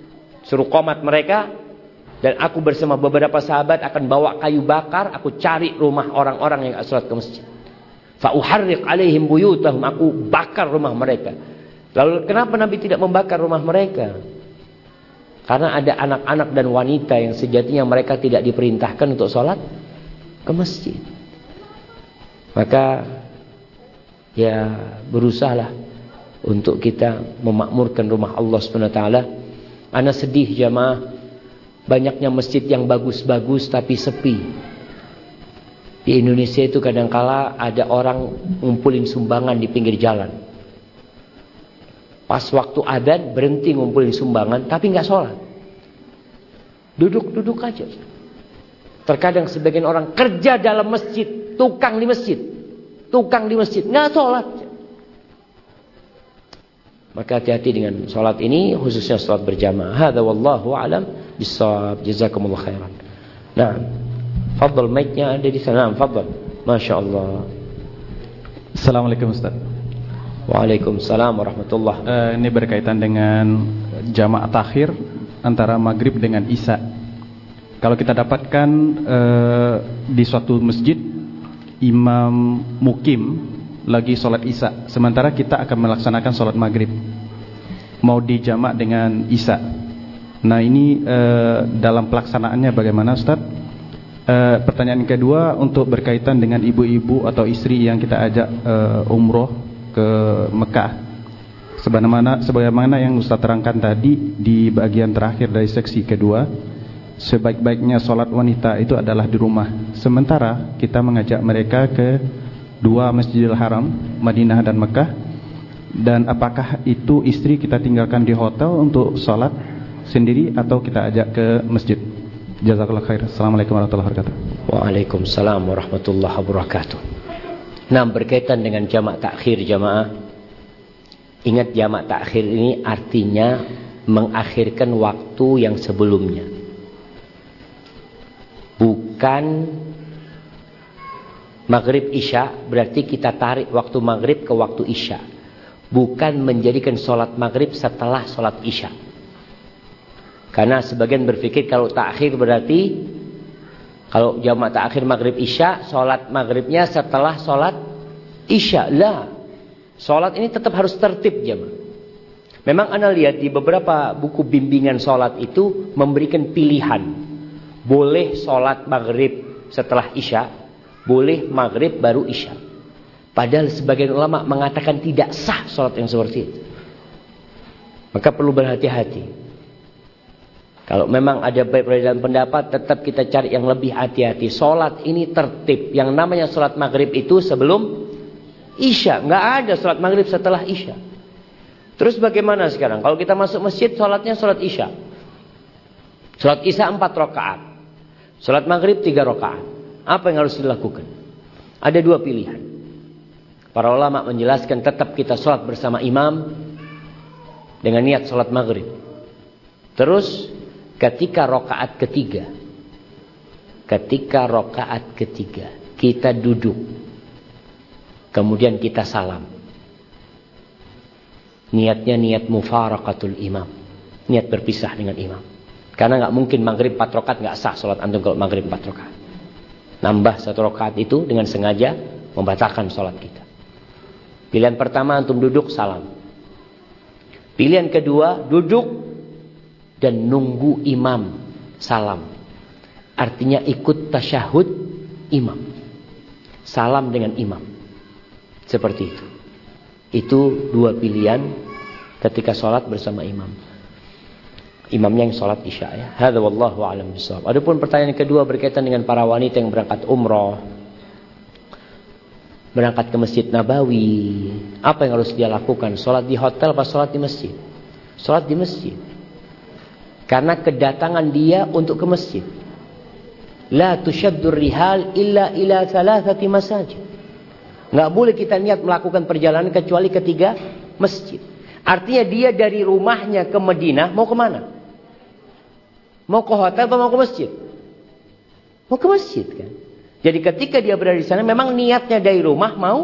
suruh qomat mereka, dan aku bersama beberapa sahabat akan bawa kayu bakar, aku cari rumah orang-orang yang sholat ke masjid. Fa uharriq alaihim buyutahum, aku bakar rumah mereka. Lalu kenapa Nabi tidak membakar rumah mereka? Karena ada anak-anak dan wanita yang sejatinya mereka tidak diperintahkan untuk sholat ke masjid. Maka ya berusahalah untuk kita memakmurkan rumah Allah SWT. Ana sedih jamaah, banyaknya masjid yang bagus-bagus tapi sepi. Di Indonesia itu kadangkala ada orang ngumpulin sumbangan di pinggir jalan. Pas waktu adzan berhenti ngumpulin sumbangan tapi nggak sholat. Duduk-duduk aja. Terkadang sebagian orang kerja dalam masjid, tukang di masjid, nggak sholat. Maka hati-hati dengan sholat ini, khususnya sholat berjamaah. Hadza wallahu a'lam bissawab. Jazakumullah khairan. Nah, fadhal, mic-nya ada di sana. Fadhal. Masya Allah. Assalamualaikum Ustaz. Waalaikumsalam warahmatullah. Ini berkaitan dengan jamaah takhir antara maghrib dengan isya. Kalau kita dapatkan di suatu masjid imam mukim lagi sholat isya, sementara kita akan melaksanakan sholat maghrib, mau dijamak dengan isya. Nah ini dalam pelaksanaannya bagaimana Ustaz? Pertanyaan kedua untuk berkaitan dengan ibu-ibu atau istri yang kita ajak umroh ke Mekah. Sebagaimana yang Ustaz terangkan tadi di bagian terakhir dari seksi kedua, sebaik-baiknya sholat wanita itu adalah di rumah. Sementara kita mengajak mereka ke dua Masjidil Haram, Madinah dan Mekah. Dan apakah itu istri kita tinggalkan di hotel untuk sholat sendiri atau kita ajak ke masjid? Jazakallah khair. Assalamualaikum warahmatullahi wabarakatuh. Waalaikumsalam warahmatullahi wabarakatuh. Nah, berkaitan dengan jamak takhir jamaah, ingat jamak takhir ini artinya mengakhirkan waktu yang sebelumnya, bukan maghrib isya. Berarti kita tarik waktu maghrib ke waktu isya, bukan menjadikan sholat maghrib setelah sholat isya. Karena sebagian berpikir kalau takhir berarti kalau jamak takhir maghrib isya, sholat maghribnya setelah sholat isya. Lah, sholat ini tetap harus tertib jamaah. Memang anda lihat di beberapa buku bimbingan sholat itu memberikan pilihan. Boleh sholat maghrib setelah isya, boleh maghrib baru isya. Padahal sebagian ulama mengatakan tidak sah sholat yang seperti itu. Maka perlu berhati-hati. Kalau memang ada perbedaan pendapat, tetap kita cari yang lebih hati-hati. Sholat ini tertib. Yang namanya sholat maghrib itu sebelum isya. Nggak ada sholat maghrib setelah isya. Terus bagaimana sekarang? Kalau kita masuk masjid, sholatnya sholat isya. Sholat isya 4 rakaat. Sholat maghrib 3 rakaat. Apa yang harus dilakukan? Ada 2 pilihan. Para ulama menjelaskan tetap kita sholat bersama imam dengan niat sholat maghrib. Terus ketika rakaat ketiga kita duduk, kemudian kita salam. Niatnya niat mufaraqatul imam, niat berpisah dengan imam. Karena nggak mungkin maghrib 4 rakaat nggak sah sholat antum kalau maghrib 4 rakaat. Nambah 1 rakaat itu dengan sengaja membatalkan sholat kita. Pilihan pertama antum duduk salam. Pilihan kedua duduk dan nunggu imam salam. Artinya ikut tasyahud imam. Salam dengan imam. Seperti itu. Itu 2 pilihan ketika sholat bersama imam. Imamnya yang sholat isya ya. Hadza wallahu a'lam bishawab. Adapun pertanyaan kedua berkaitan dengan para wanita yang berangkat umroh, berangkat ke Masjid Nabawi, apa yang harus dia lakukan? Sholat di hotel atau sholat di masjid? Sholat di masjid. Karena kedatangan dia untuk ke masjid. La tushaddur rihal illa ila 3 masajid. Nggak boleh kita niat melakukan perjalanan kecuali ke 3 masjid. Artinya dia dari rumahnya ke Madinah mau kemana? Mau ke hotel atau mau ke masjid? Mau ke masjid kan? Jadi ketika dia berada di sana memang niatnya dari rumah mau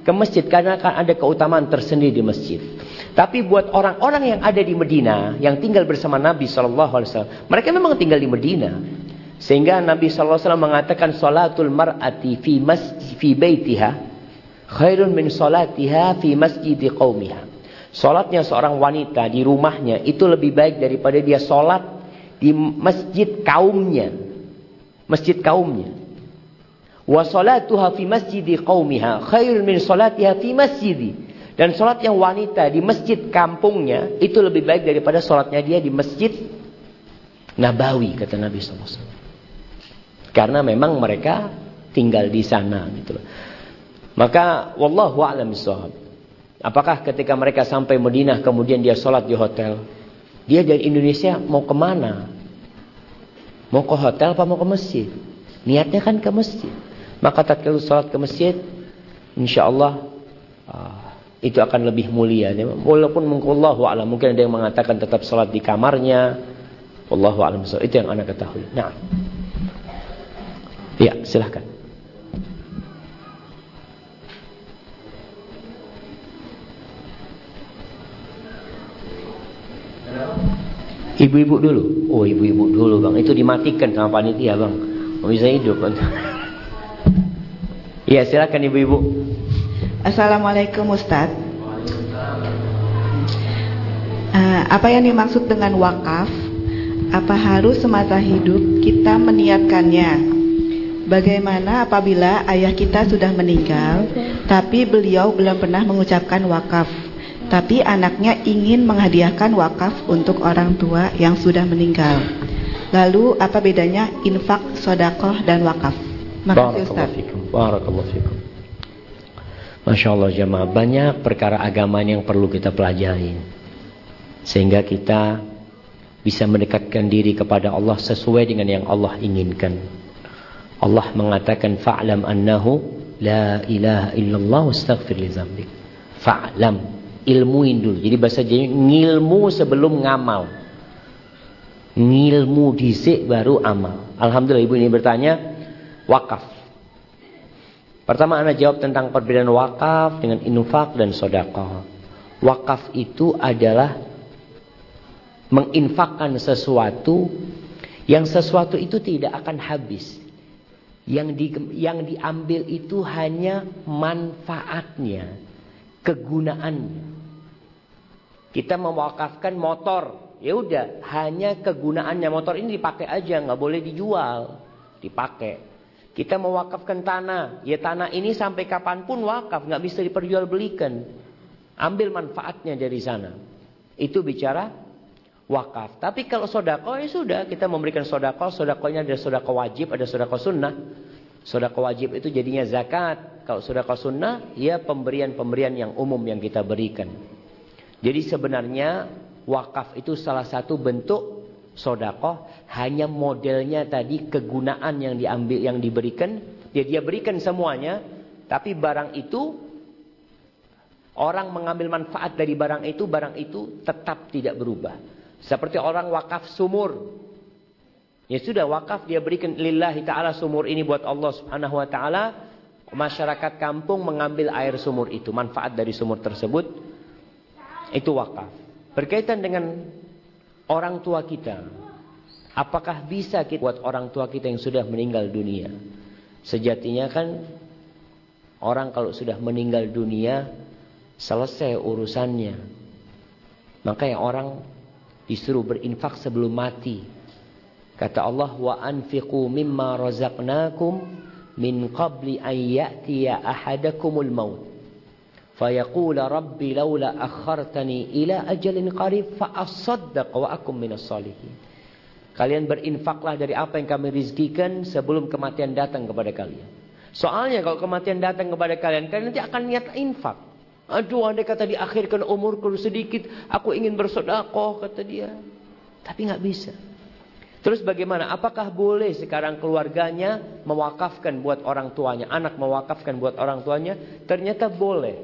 ke masjid karena akan ada keutamaan tersendiri di masjid. Tapi buat orang-orang yang ada di Medina, yang tinggal bersama Nabi SAW, mereka memang tinggal di Medina. Sehingga Nabi SAW mengatakan salatul mar'ati fi baitiha khairun min salatiha fi masjidi qaumiha. Salatnya seorang wanita di rumahnya itu lebih baik daripada dia salat di masjid kaumnya. Masjid kaumnya. Wa salatuha fi masjidi qaumiha khairun min salatiha fi masjidi. Dan salat yang wanita di masjid kampungnya itu lebih baik daripada salatnya dia di masjid Nabawi, kata Nabi SAW. Karena memang mereka tinggal di sana gitu loh. Maka wallahu a'lam bishawab. Apakah ketika mereka sampai Madinah kemudian dia sholat di hotel, dia dari Indonesia mau kemana? Mau ke hotel apa mau ke masjid? Niatnya kan ke masjid. Maka tatkala sholat ke masjid, insya Allah itu akan lebih mulia. Walaupun wallahu a'lam, mungkin ada yang mengatakan tetap sholat di kamarnya. Wallahu a'lam bishawab. Itu yang ana ketahui. Nah, ya silahkan. Ibu-ibu dulu. Oh, ibu-ibu dulu, Bang. Itu dimatikan sama panitia, Bang. Mau bisa hidup, Bang. Ya, silakan ibu-ibu. Assalamualaikum Ustaz. Apa yang dimaksud dengan wakaf? Apa harus semasa hidup kita meniatkannya? Bagaimana apabila ayah kita sudah meninggal, tapi beliau belum pernah mengucapkan wakaf, tapi anaknya ingin menghadiahkan wakaf untuk orang tua yang sudah meninggal? Lalu apa bedanya infak, sedekah, dan wakaf? Makasih Ustaz. Barakallahu fikum. Masya Allah jamaah, banyak perkara agama yang perlu kita pelajari sehingga kita bisa mendekatkan diri kepada Allah sesuai dengan yang Allah inginkan. Allah mengatakan fa'lam annahu la ilaha illallah wastaghfir li dzambik. Fa'lam, ilmuin dulu. Jadi bahasa Jawa ngilmu sebelum ngamal. Ngilmu dhisik baru amal. Alhamdulillah ibu ini bertanya wakaf. Pertama ana jawab tentang perbedaan wakaf dengan infak dan sedekah. Wakaf itu adalah menginfakkan sesuatu yang sesuatu itu tidak akan habis. Yang diambil itu hanya manfaatnya, kegunaannya. Kita mewakafkan motor, ya udah hanya kegunaannya. Motor ini dipakai aja, nggak boleh dijual, dipakai. Kita mewakafkan tanah, ya tanah ini sampai kapanpun wakaf, nggak bisa diperjualbelikan. Ambil manfaatnya dari sana. Itu bicara wakaf. Tapi kalau sedekah ya sudah, kita memberikan sedekah. Sedekahnya ada sedekah wajib, ada sedekah sunnah. Sedekah wajib itu jadinya zakat. Kalau sedekah sunnah, ya pemberian-pemberian yang umum yang kita berikan. Jadi sebenarnya wakaf itu salah satu bentuk sedekah, hanya modelnya tadi kegunaan yang diambil, yang diberikan, dia berikan semuanya, tapi barang itu orang mengambil manfaat dari barang itu tetap tidak berubah. Seperti orang wakaf sumur. Ya sudah wakaf dia berikan lillahi ta'ala sumur ini buat Allah Subhanahu wa taala. Masyarakat kampung mengambil air sumur itu, manfaat dari sumur tersebut itu wakaf. Berkaitan dengan orang tua kita, apakah bisa kita buat orang tua kita yang sudah meninggal dunia? Sejatinya kan orang kalau sudah meninggal dunia selesai urusannya. Makanya orang disuruh berinfak sebelum mati. Kata Allah, wa anfiqu mimma razaqnakum min qabli an ya'tiya ahadakumul maut fayaqula rabbi laula akhartani ila ajalin qarib fa asaddaq wa akum minas salihin. Kalian berinfaklah dari apa yang kami rizkikan sebelum kematian datang kepada kalian. Soalnya kalau kematian datang kepada kalian, kalian nanti akan niat infak. Aduh, andai kata diakhirkan umurku sedikit, aku ingin bersedekah, kata dia. Tapi nggak bisa. Terus bagaimana? Apakah boleh sekarang keluarganya mewakafkan buat orang tuanya, anak mewakafkan buat orang tuanya? Ternyata boleh.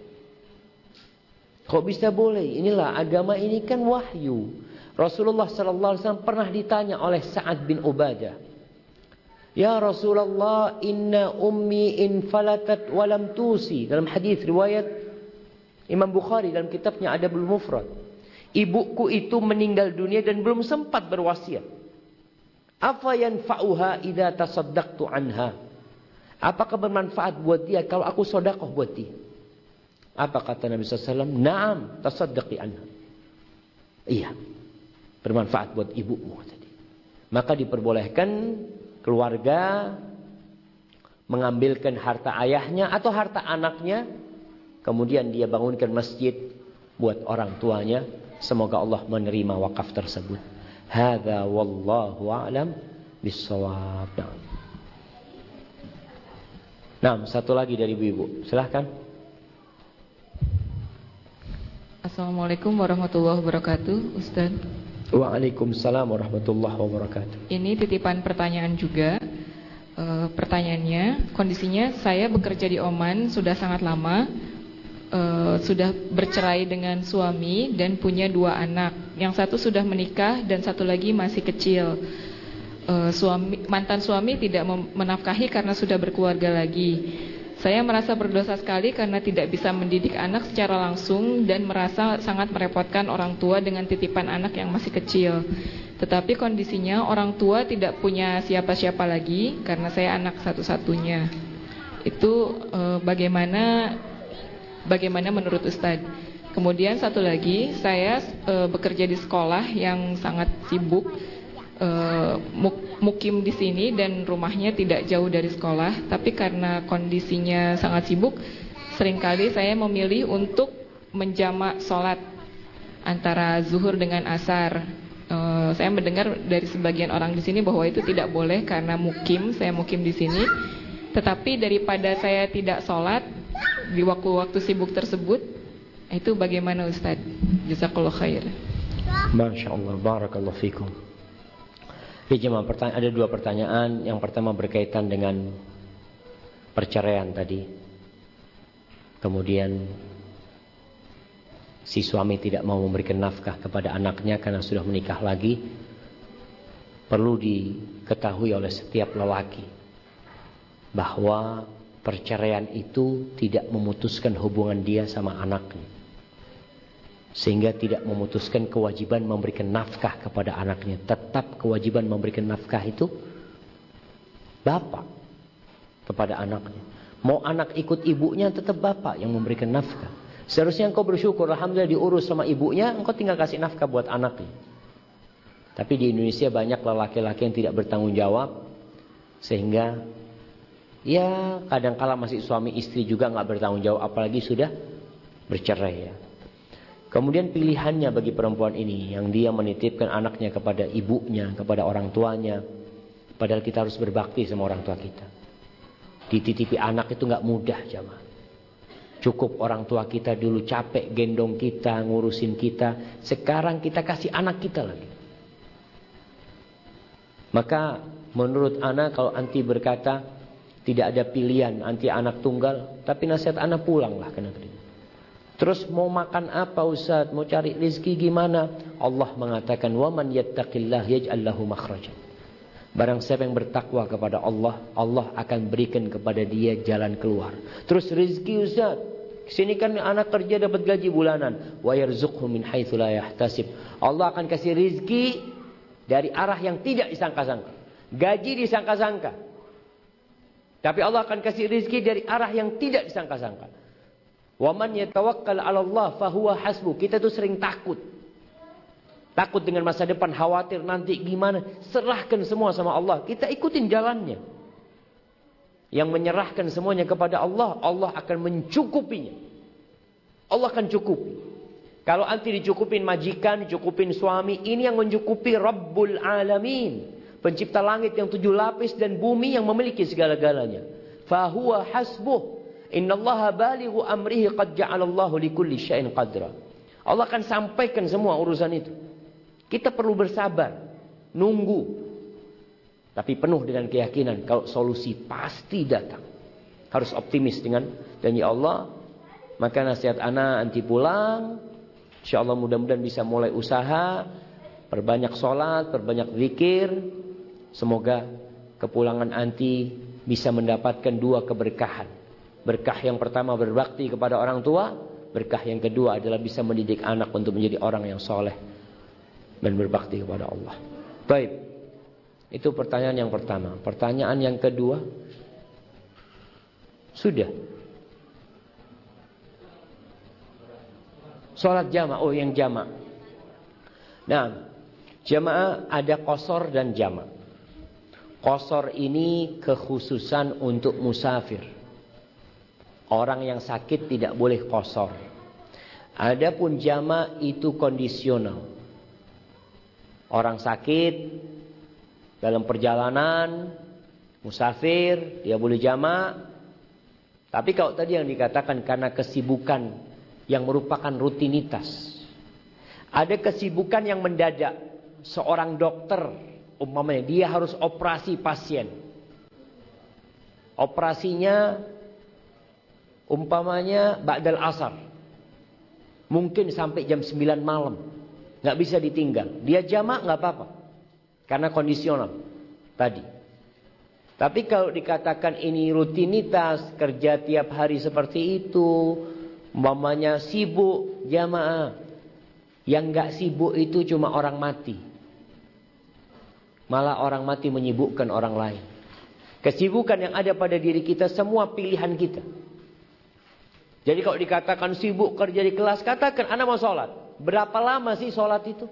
Kok bisa boleh? Inilah agama ini kan wahyu. Rasulullah SAW pernah ditanya oleh Sa'ad bin Ubadah. Ya Rasulullah, inna ummi infalatat walam tusi. Dalam hadis riwayat Imam Bukhari dalam kitabnya Adabul Mufrad. Ibuku itu meninggal dunia dan belum sempat berwasiat. Afa yanfa'uha idza tasaddaqtu anha? Apakah bermanfaat buat dia kalau aku sedekah buat dia? Apa kata Nabi SAW? Naam, tasaddaqi anha. Iya, bermanfaat buat ibumu tadi. Maka diperbolehkan keluarga mengambilkan harta ayahnya atau harta anaknya, kemudian dia bangunkan masjid buat orang tuanya. Semoga Allah menerima wakaf tersebut. Hadza wallahu a'lam bissawab. Nah, satu lagi dari ibu-ibu. Silahkan. Assalamualaikum warahmatullahi wabarakatuh, Ustaz. Waalaikumsalam warahmatullahi wabarakatuh. Ini titipan pertanyaan juga. Pertanyaannya, kondisinya saya bekerja di Oman sudah sangat lama, sudah bercerai dengan suami dan punya 2 anak. Yang satu sudah menikah dan satu lagi masih kecil. Mantan suami tidak menafkahi karena sudah berkeluarga lagi. Saya merasa berdosa sekali karena tidak bisa mendidik anak secara langsung dan merasa sangat merepotkan orang tua dengan titipan anak yang masih kecil. Tetapi kondisinya orang tua tidak punya siapa-siapa lagi karena saya anak satu-satunya. Itu bagaimana menurut Ustadz? Kemudian satu lagi, saya bekerja di sekolah yang sangat sibuk. Mukim di sini dan rumahnya tidak jauh dari sekolah, tapi karena kondisinya sangat sibuk, seringkali saya memilih untuk menjamak sholat antara zuhur dengan asar. Saya mendengar dari sebagian orang di sini bahwa itu tidak boleh karena saya mukim di sini. Tetapi daripada saya tidak sholat di waktu-waktu sibuk tersebut, itu bagaimana Ustaz? Jazakallahu khair. Masya Allah, barakallahu fikum. Ada 2 pertanyaan. Yang pertama berkaitan dengan perceraian tadi. Kemudian si suami tidak mau memberikan nafkah kepada anaknya karena sudah menikah lagi. Perlu diketahui oleh setiap lelaki bahwa perceraian itu tidak memutuskan hubungan dia sama anaknya, sehingga tidak memutuskan kewajiban memberikan nafkah kepada anaknya. Tetap kewajiban memberikan nafkah itu bapak kepada anaknya. Mau anak ikut ibunya, tetap bapak yang memberikan nafkah. Seharusnya engkau bersyukur, alhamdulillah diurus sama ibunya, engkau tinggal kasih nafkah buat anaknya. Tapi di Indonesia banyak lelaki-laki yang tidak bertanggung jawab, sehingga ya kadang-kala masih suami istri juga nggak bertanggung jawab, apalagi sudah bercerai ya. Kemudian pilihannya bagi perempuan ini yang dia menitipkan anaknya kepada ibunya, kepada orang tuanya. Padahal kita harus berbakti sama orang tua kita. Dititipi anak itu nggak mudah, jamaah. Cukup orang tua kita dulu capek gendong kita, ngurusin kita. Sekarang kita kasih anak kita lagi. Maka menurut ana, kalau anti berkata tidak ada pilihan, anti anak tunggal, tapi nasihat ana pulanglah ke negeri. Terus mau makan apa Ustaz? Mau cari rezeki gimana? Allah mengatakan, "Wa man yattaqillah yaj'al lahu makhrajan." Barang siapa yang bertakwa kepada Allah, Allah akan berikan kepada dia jalan keluar. Terus rezeki Ustaz, sini kan anak kerja dapat gaji bulanan. Wa yarzuqhu min haitsu la yahtasib. Allah akan kasih rezeki dari arah yang tidak disangka-sangka. Gaji disangka-sangka. Tapi Allah akan kasih rezeki dari arah yang tidak disangka-sangka. Wa man yatawakkal 'ala Allah fahuwa hasbuh. Kita tuh sering takut. Takut dengan masa depan, khawatir nanti gimana. Serahkan semua sama Allah. Kita ikutin jalannya. Yang menyerahkan semuanya kepada Allah, Allah akan mencukupinya. Allah akan cukupi. Kalau anti dicukupin majikan, dicukupin suami, ini yang mencukupi Rabbul Alamin, pencipta langit yang 7 lapis dan bumi yang memiliki segala-galanya. Fahuwa hasbuh. Innallaha balighu amrihi qad ja'alallahu likulli syai'in qadra. Allah akan sampaikan semua urusan itu. Kita perlu bersabar, nunggu. Tapi penuh dengan keyakinan kalau solusi pasti datang. Harus optimis dengan janji Allah. Maka nasihat ana anti pulang. Insyaallah mudah-mudahan bisa mulai usaha, perbanyak sholat, perbanyak zikir. Semoga kepulangan anti bisa mendapatkan 2 keberkahan. Berkah yang pertama berbakti kepada orang tua, berkah yang kedua adalah bisa mendidik anak untuk menjadi orang yang soleh dan berbakti kepada Allah. Baik, itu pertanyaan yang pertama. Pertanyaan yang kedua, sudah. Sholat jamaah, oh yang jamaah. Nah, jamaah ada qasar dan jamaah. Qasar ini kekhususan untuk musafir. Orang yang sakit tidak boleh qasar. Adapun jamaah itu kondisional. Orang sakit dalam perjalanan, musafir, dia boleh jamaah. Tapi kalau tadi yang dikatakan karena kesibukan yang merupakan rutinitas. Ada kesibukan yang mendadak. Seorang dokter, umpamanya dia harus operasi pasien. Operasinya umpamanya ba'dal asar. Mungkin sampai jam 9 malam. Gak bisa ditinggal. Dia jamak gak apa-apa. Karena kondisional tadi. Tapi kalau dikatakan ini rutinitas, kerja tiap hari seperti itu, umpamanya sibuk jamaah. Yang gak sibuk itu cuma orang mati. Malah orang mati menyibukkan orang lain. Kesibukan yang ada pada diri kita semua pilihan kita. Jadi kalau dikatakan sibuk kerja di kelas, katakan anak mau sholat. Berapa lama sih sholat itu?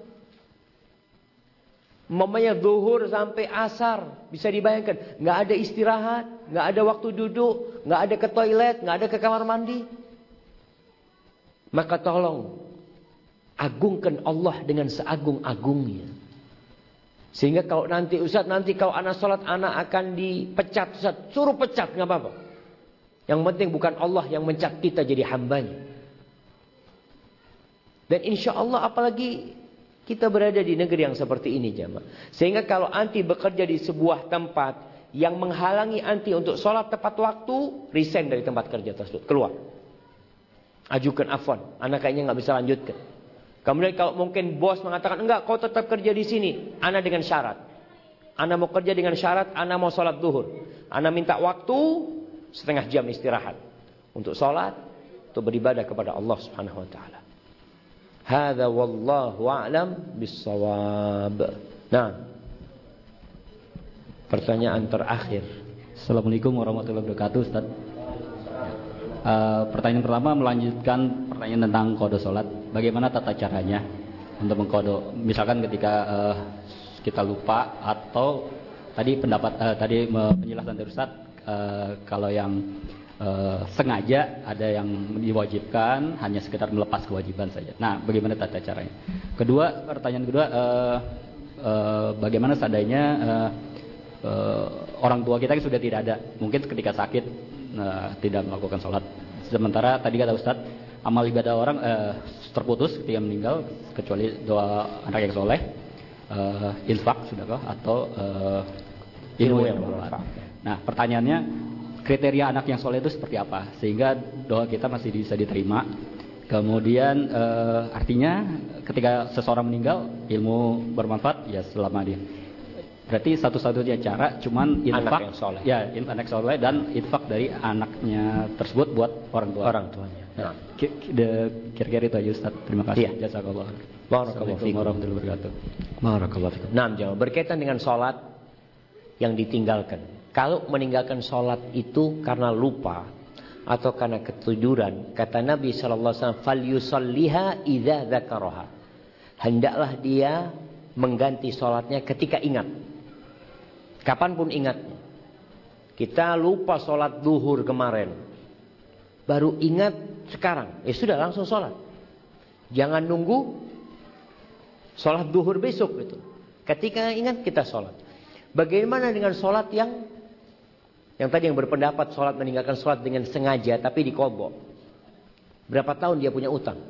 Umpamanya zuhur sampai asar, bisa dibayangkan. Gak ada istirahat, gak ada waktu duduk, gak ada ke toilet, gak ada ke kamar mandi. Maka tolong agungkan Allah dengan seagung-agungnya. Sehingga kalau nanti Ustaz, nanti kalau anak sholat anak akan dipecat Ustaz, suruh pecat, gak apa-apa. Yang penting bukan Allah yang mencat kita jadi hambanya. Dan insya Allah apalagi kita berada di negeri yang seperti ini jamaah. Sehingga kalau anti bekerja di sebuah tempat yang menghalangi anti untuk sholat tepat waktu, resign dari tempat kerja tersebut, keluar. Ajukan afwan, anak kayaknya gak bisa lanjutkan. Kemudian kalau mungkin bos mengatakan enggak, kau tetap kerja di sini, anak dengan syarat. Anak mau kerja dengan syarat, anak mau sholat zuhur. Anak minta waktu setengah jam istirahat untuk sholat, untuk beribadah kepada Allah Subhanahu Wa Taala. Hadza wallahu a'lam bissawab. Nah, pertanyaan terakhir. Assalamualaikum warahmatullahi wabarakatuh, Ustaz. Pertanyaan pertama melanjutkan pertanyaan tentang kode sholat. Bagaimana tata caranya untuk mengkode? Misalkan ketika kita lupa atau tadi penjelasan dari Ustaz, kalau yang sengaja ada yang diwajibkan hanya sekedar melepas kewajiban saja. Nah, bagaimana tata caranya? Pertanyaan kedua, bagaimana seandainya orang tua kita sudah tidak ada, mungkin ketika sakit tidak melakukan sholat. Sementara tadi kata Ustaz, amal ibadah orang terputus ketika meninggal kecuali doa anak yang soleh, infak sudahkah atau ilmu yang bermanfaat. Nah, pertanyaannya, kriteria anak yang soleh itu seperti apa sehingga doa kita masih bisa diterima? Kemudian artinya ketika seseorang meninggal ilmu bermanfaat ya selama dia. Berarti satu-satunya cara cuman infak yang soleh. Ya, anak soleh dan infak dari anaknya tersebut buat orang tuanya. Nah, kira-kira itu aja Ustaz. Terima kasih. Iya. Jazakallah. Barakallahu fikum warahmatullahi wabarakatuh. Barakallahu fikum. Nah, jawab berkaitan dengan sholat yang ditinggalkan. Kalau meninggalkan sholat itu karena lupa atau karena ketiduran, kata Nabi sallallahu alaihi wasallam, "Falyusalliha idza dzakaraha." Hendaklah dia mengganti sholatnya ketika ingat. Kapanpun ingatnya. Kita lupa sholat zuhur kemarin, baru ingat sekarang, sudah langsung sholat. Jangan nunggu sholat zuhur besok itu. Ketika ingat kita sholat. Bagaimana dengan sholat yang tadi yang berpendapat sholat meninggalkan sholat dengan sengaja tapi diqadha? Berapa tahun dia punya utang?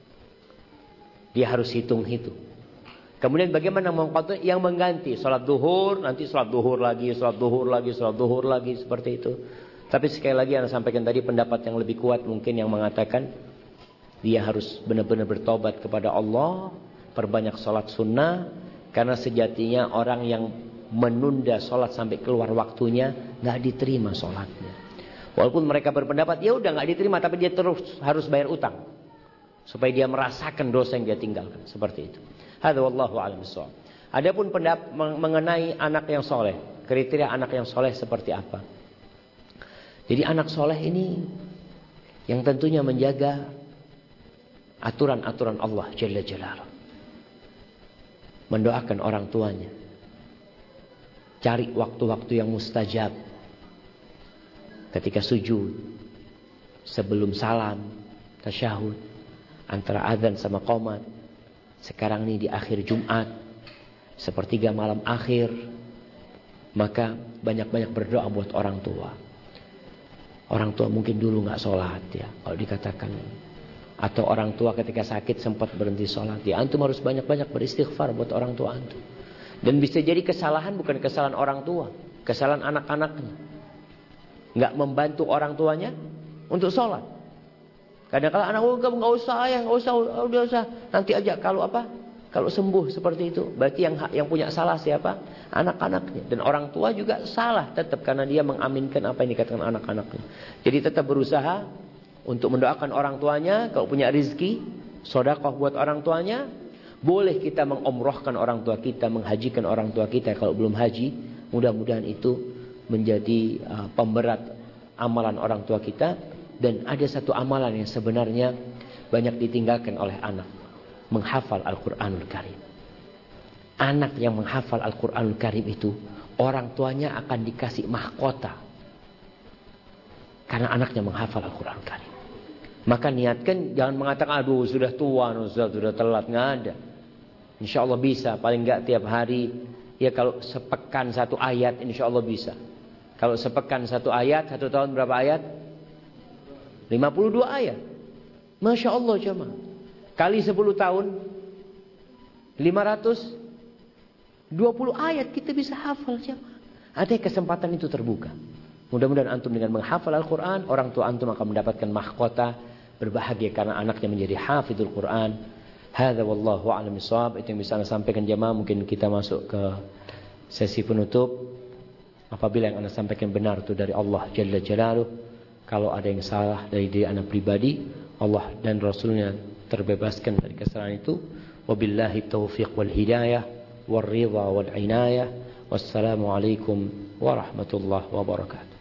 Dia harus hitung-hitung. Kemudian bagaimana mengqadha yang mengganti sholat zuhur, nanti sholat zuhur lagi, sholat zuhur lagi, sholat zuhur lagi, seperti itu. Tapi sekali lagi yang sampaikan tadi pendapat yang lebih kuat mungkin yang mengatakan dia harus benar-benar bertobat kepada Allah, perbanyak sholat sunnah, karena sejatinya orang yang menunda sholat sampai keluar waktunya, nggak diterima sholatnya. Walaupun mereka berpendapat ya udah nggak diterima, tapi dia terus harus bayar utang supaya dia merasakan dosa yang dia tinggalkan. Seperti itu. Hadza wallahu a'lam bishawab. Adapun pendapat mengenai anak yang soleh, kriteria anak yang soleh seperti apa? Jadi anak soleh ini yang tentunya menjaga aturan-aturan Allah Jalla Jalaluhu, mendoakan orang tuanya, cari waktu-waktu yang mustajab, ketika sujud, sebelum salam, tasyahud, antara azan sama qomat. Sekarang ini di akhir Jumat, sepertiga malam akhir, maka banyak-banyak berdoa buat orang tua. Orang tua mungkin dulu nggak sholat ya, kalau dikatakan, atau orang tua ketika sakit sempat berhenti sholat. Ya antum harus banyak-banyak beristighfar buat orang tua antum. Dan bisa jadi kesalahan bukan kesalahan orang tua, kesalahan anak-anaknya, nggak membantu orang tuanya untuk sholat. Kadang-kadang anak kamu nggak usah ya, udah usah nanti aja kalau sembuh seperti itu. Berarti yang punya salah siapa? Anak-anaknya. Dan orang tua juga salah tetap karena dia mengaminkan apa yang dikatakan anak-anaknya. Jadi tetap berusaha untuk mendoakan orang tuanya. Kalau punya rezeki, sedekah buat orang tuanya. Boleh kita mengumrohkan orang tua kita, menghajikan orang tua kita kalau belum haji. Mudah-mudahan itu menjadi pemberat amalan orang tua kita. Dan ada satu amalan yang sebenarnya banyak ditinggalkan oleh anak, menghafal Al-Quranul Karim. Anak yang menghafal Al-Quranul Karim itu orang tuanya akan dikasih mahkota karena anaknya menghafal Al-Quranul Karim. Maka niatkan, jangan mengatakan aduh sudah tua, sudah telat. Nggak ada. Insya Allah bisa, paling nggak tiap hari. Ya kalau sepekan satu ayat insya Allah bisa. Kalau sepekan satu ayat, satu tahun berapa ayat? 52 ayat. Masya Allah jemaah. Kali 10 tahun 520 ayat kita bisa hafal jemaah. Ada kesempatan itu terbuka. Mudah-mudahan antum dengan menghafal Al-Quran, orang tua antum akan mendapatkan mahkota, berbahagia karena anaknya menjadi hafidul Quran. Hadza wallahu a'lam bishawab. Itu yang bisa saya sampaikan jemaah. Mungkin kita masuk ke sesi penutup. Apabila yang anda sampaikan benar itu dari Allah Jalla Jalaluhu, kalau ada yang salah dari diri anda pribadi, Allah dan Rasulnya terbebaskan dari kesalahan itu. Wabillahi taufiq wal hidayah wal ridha wal inayah. Wassalamualaikum warahmatullahi wabarakatuh.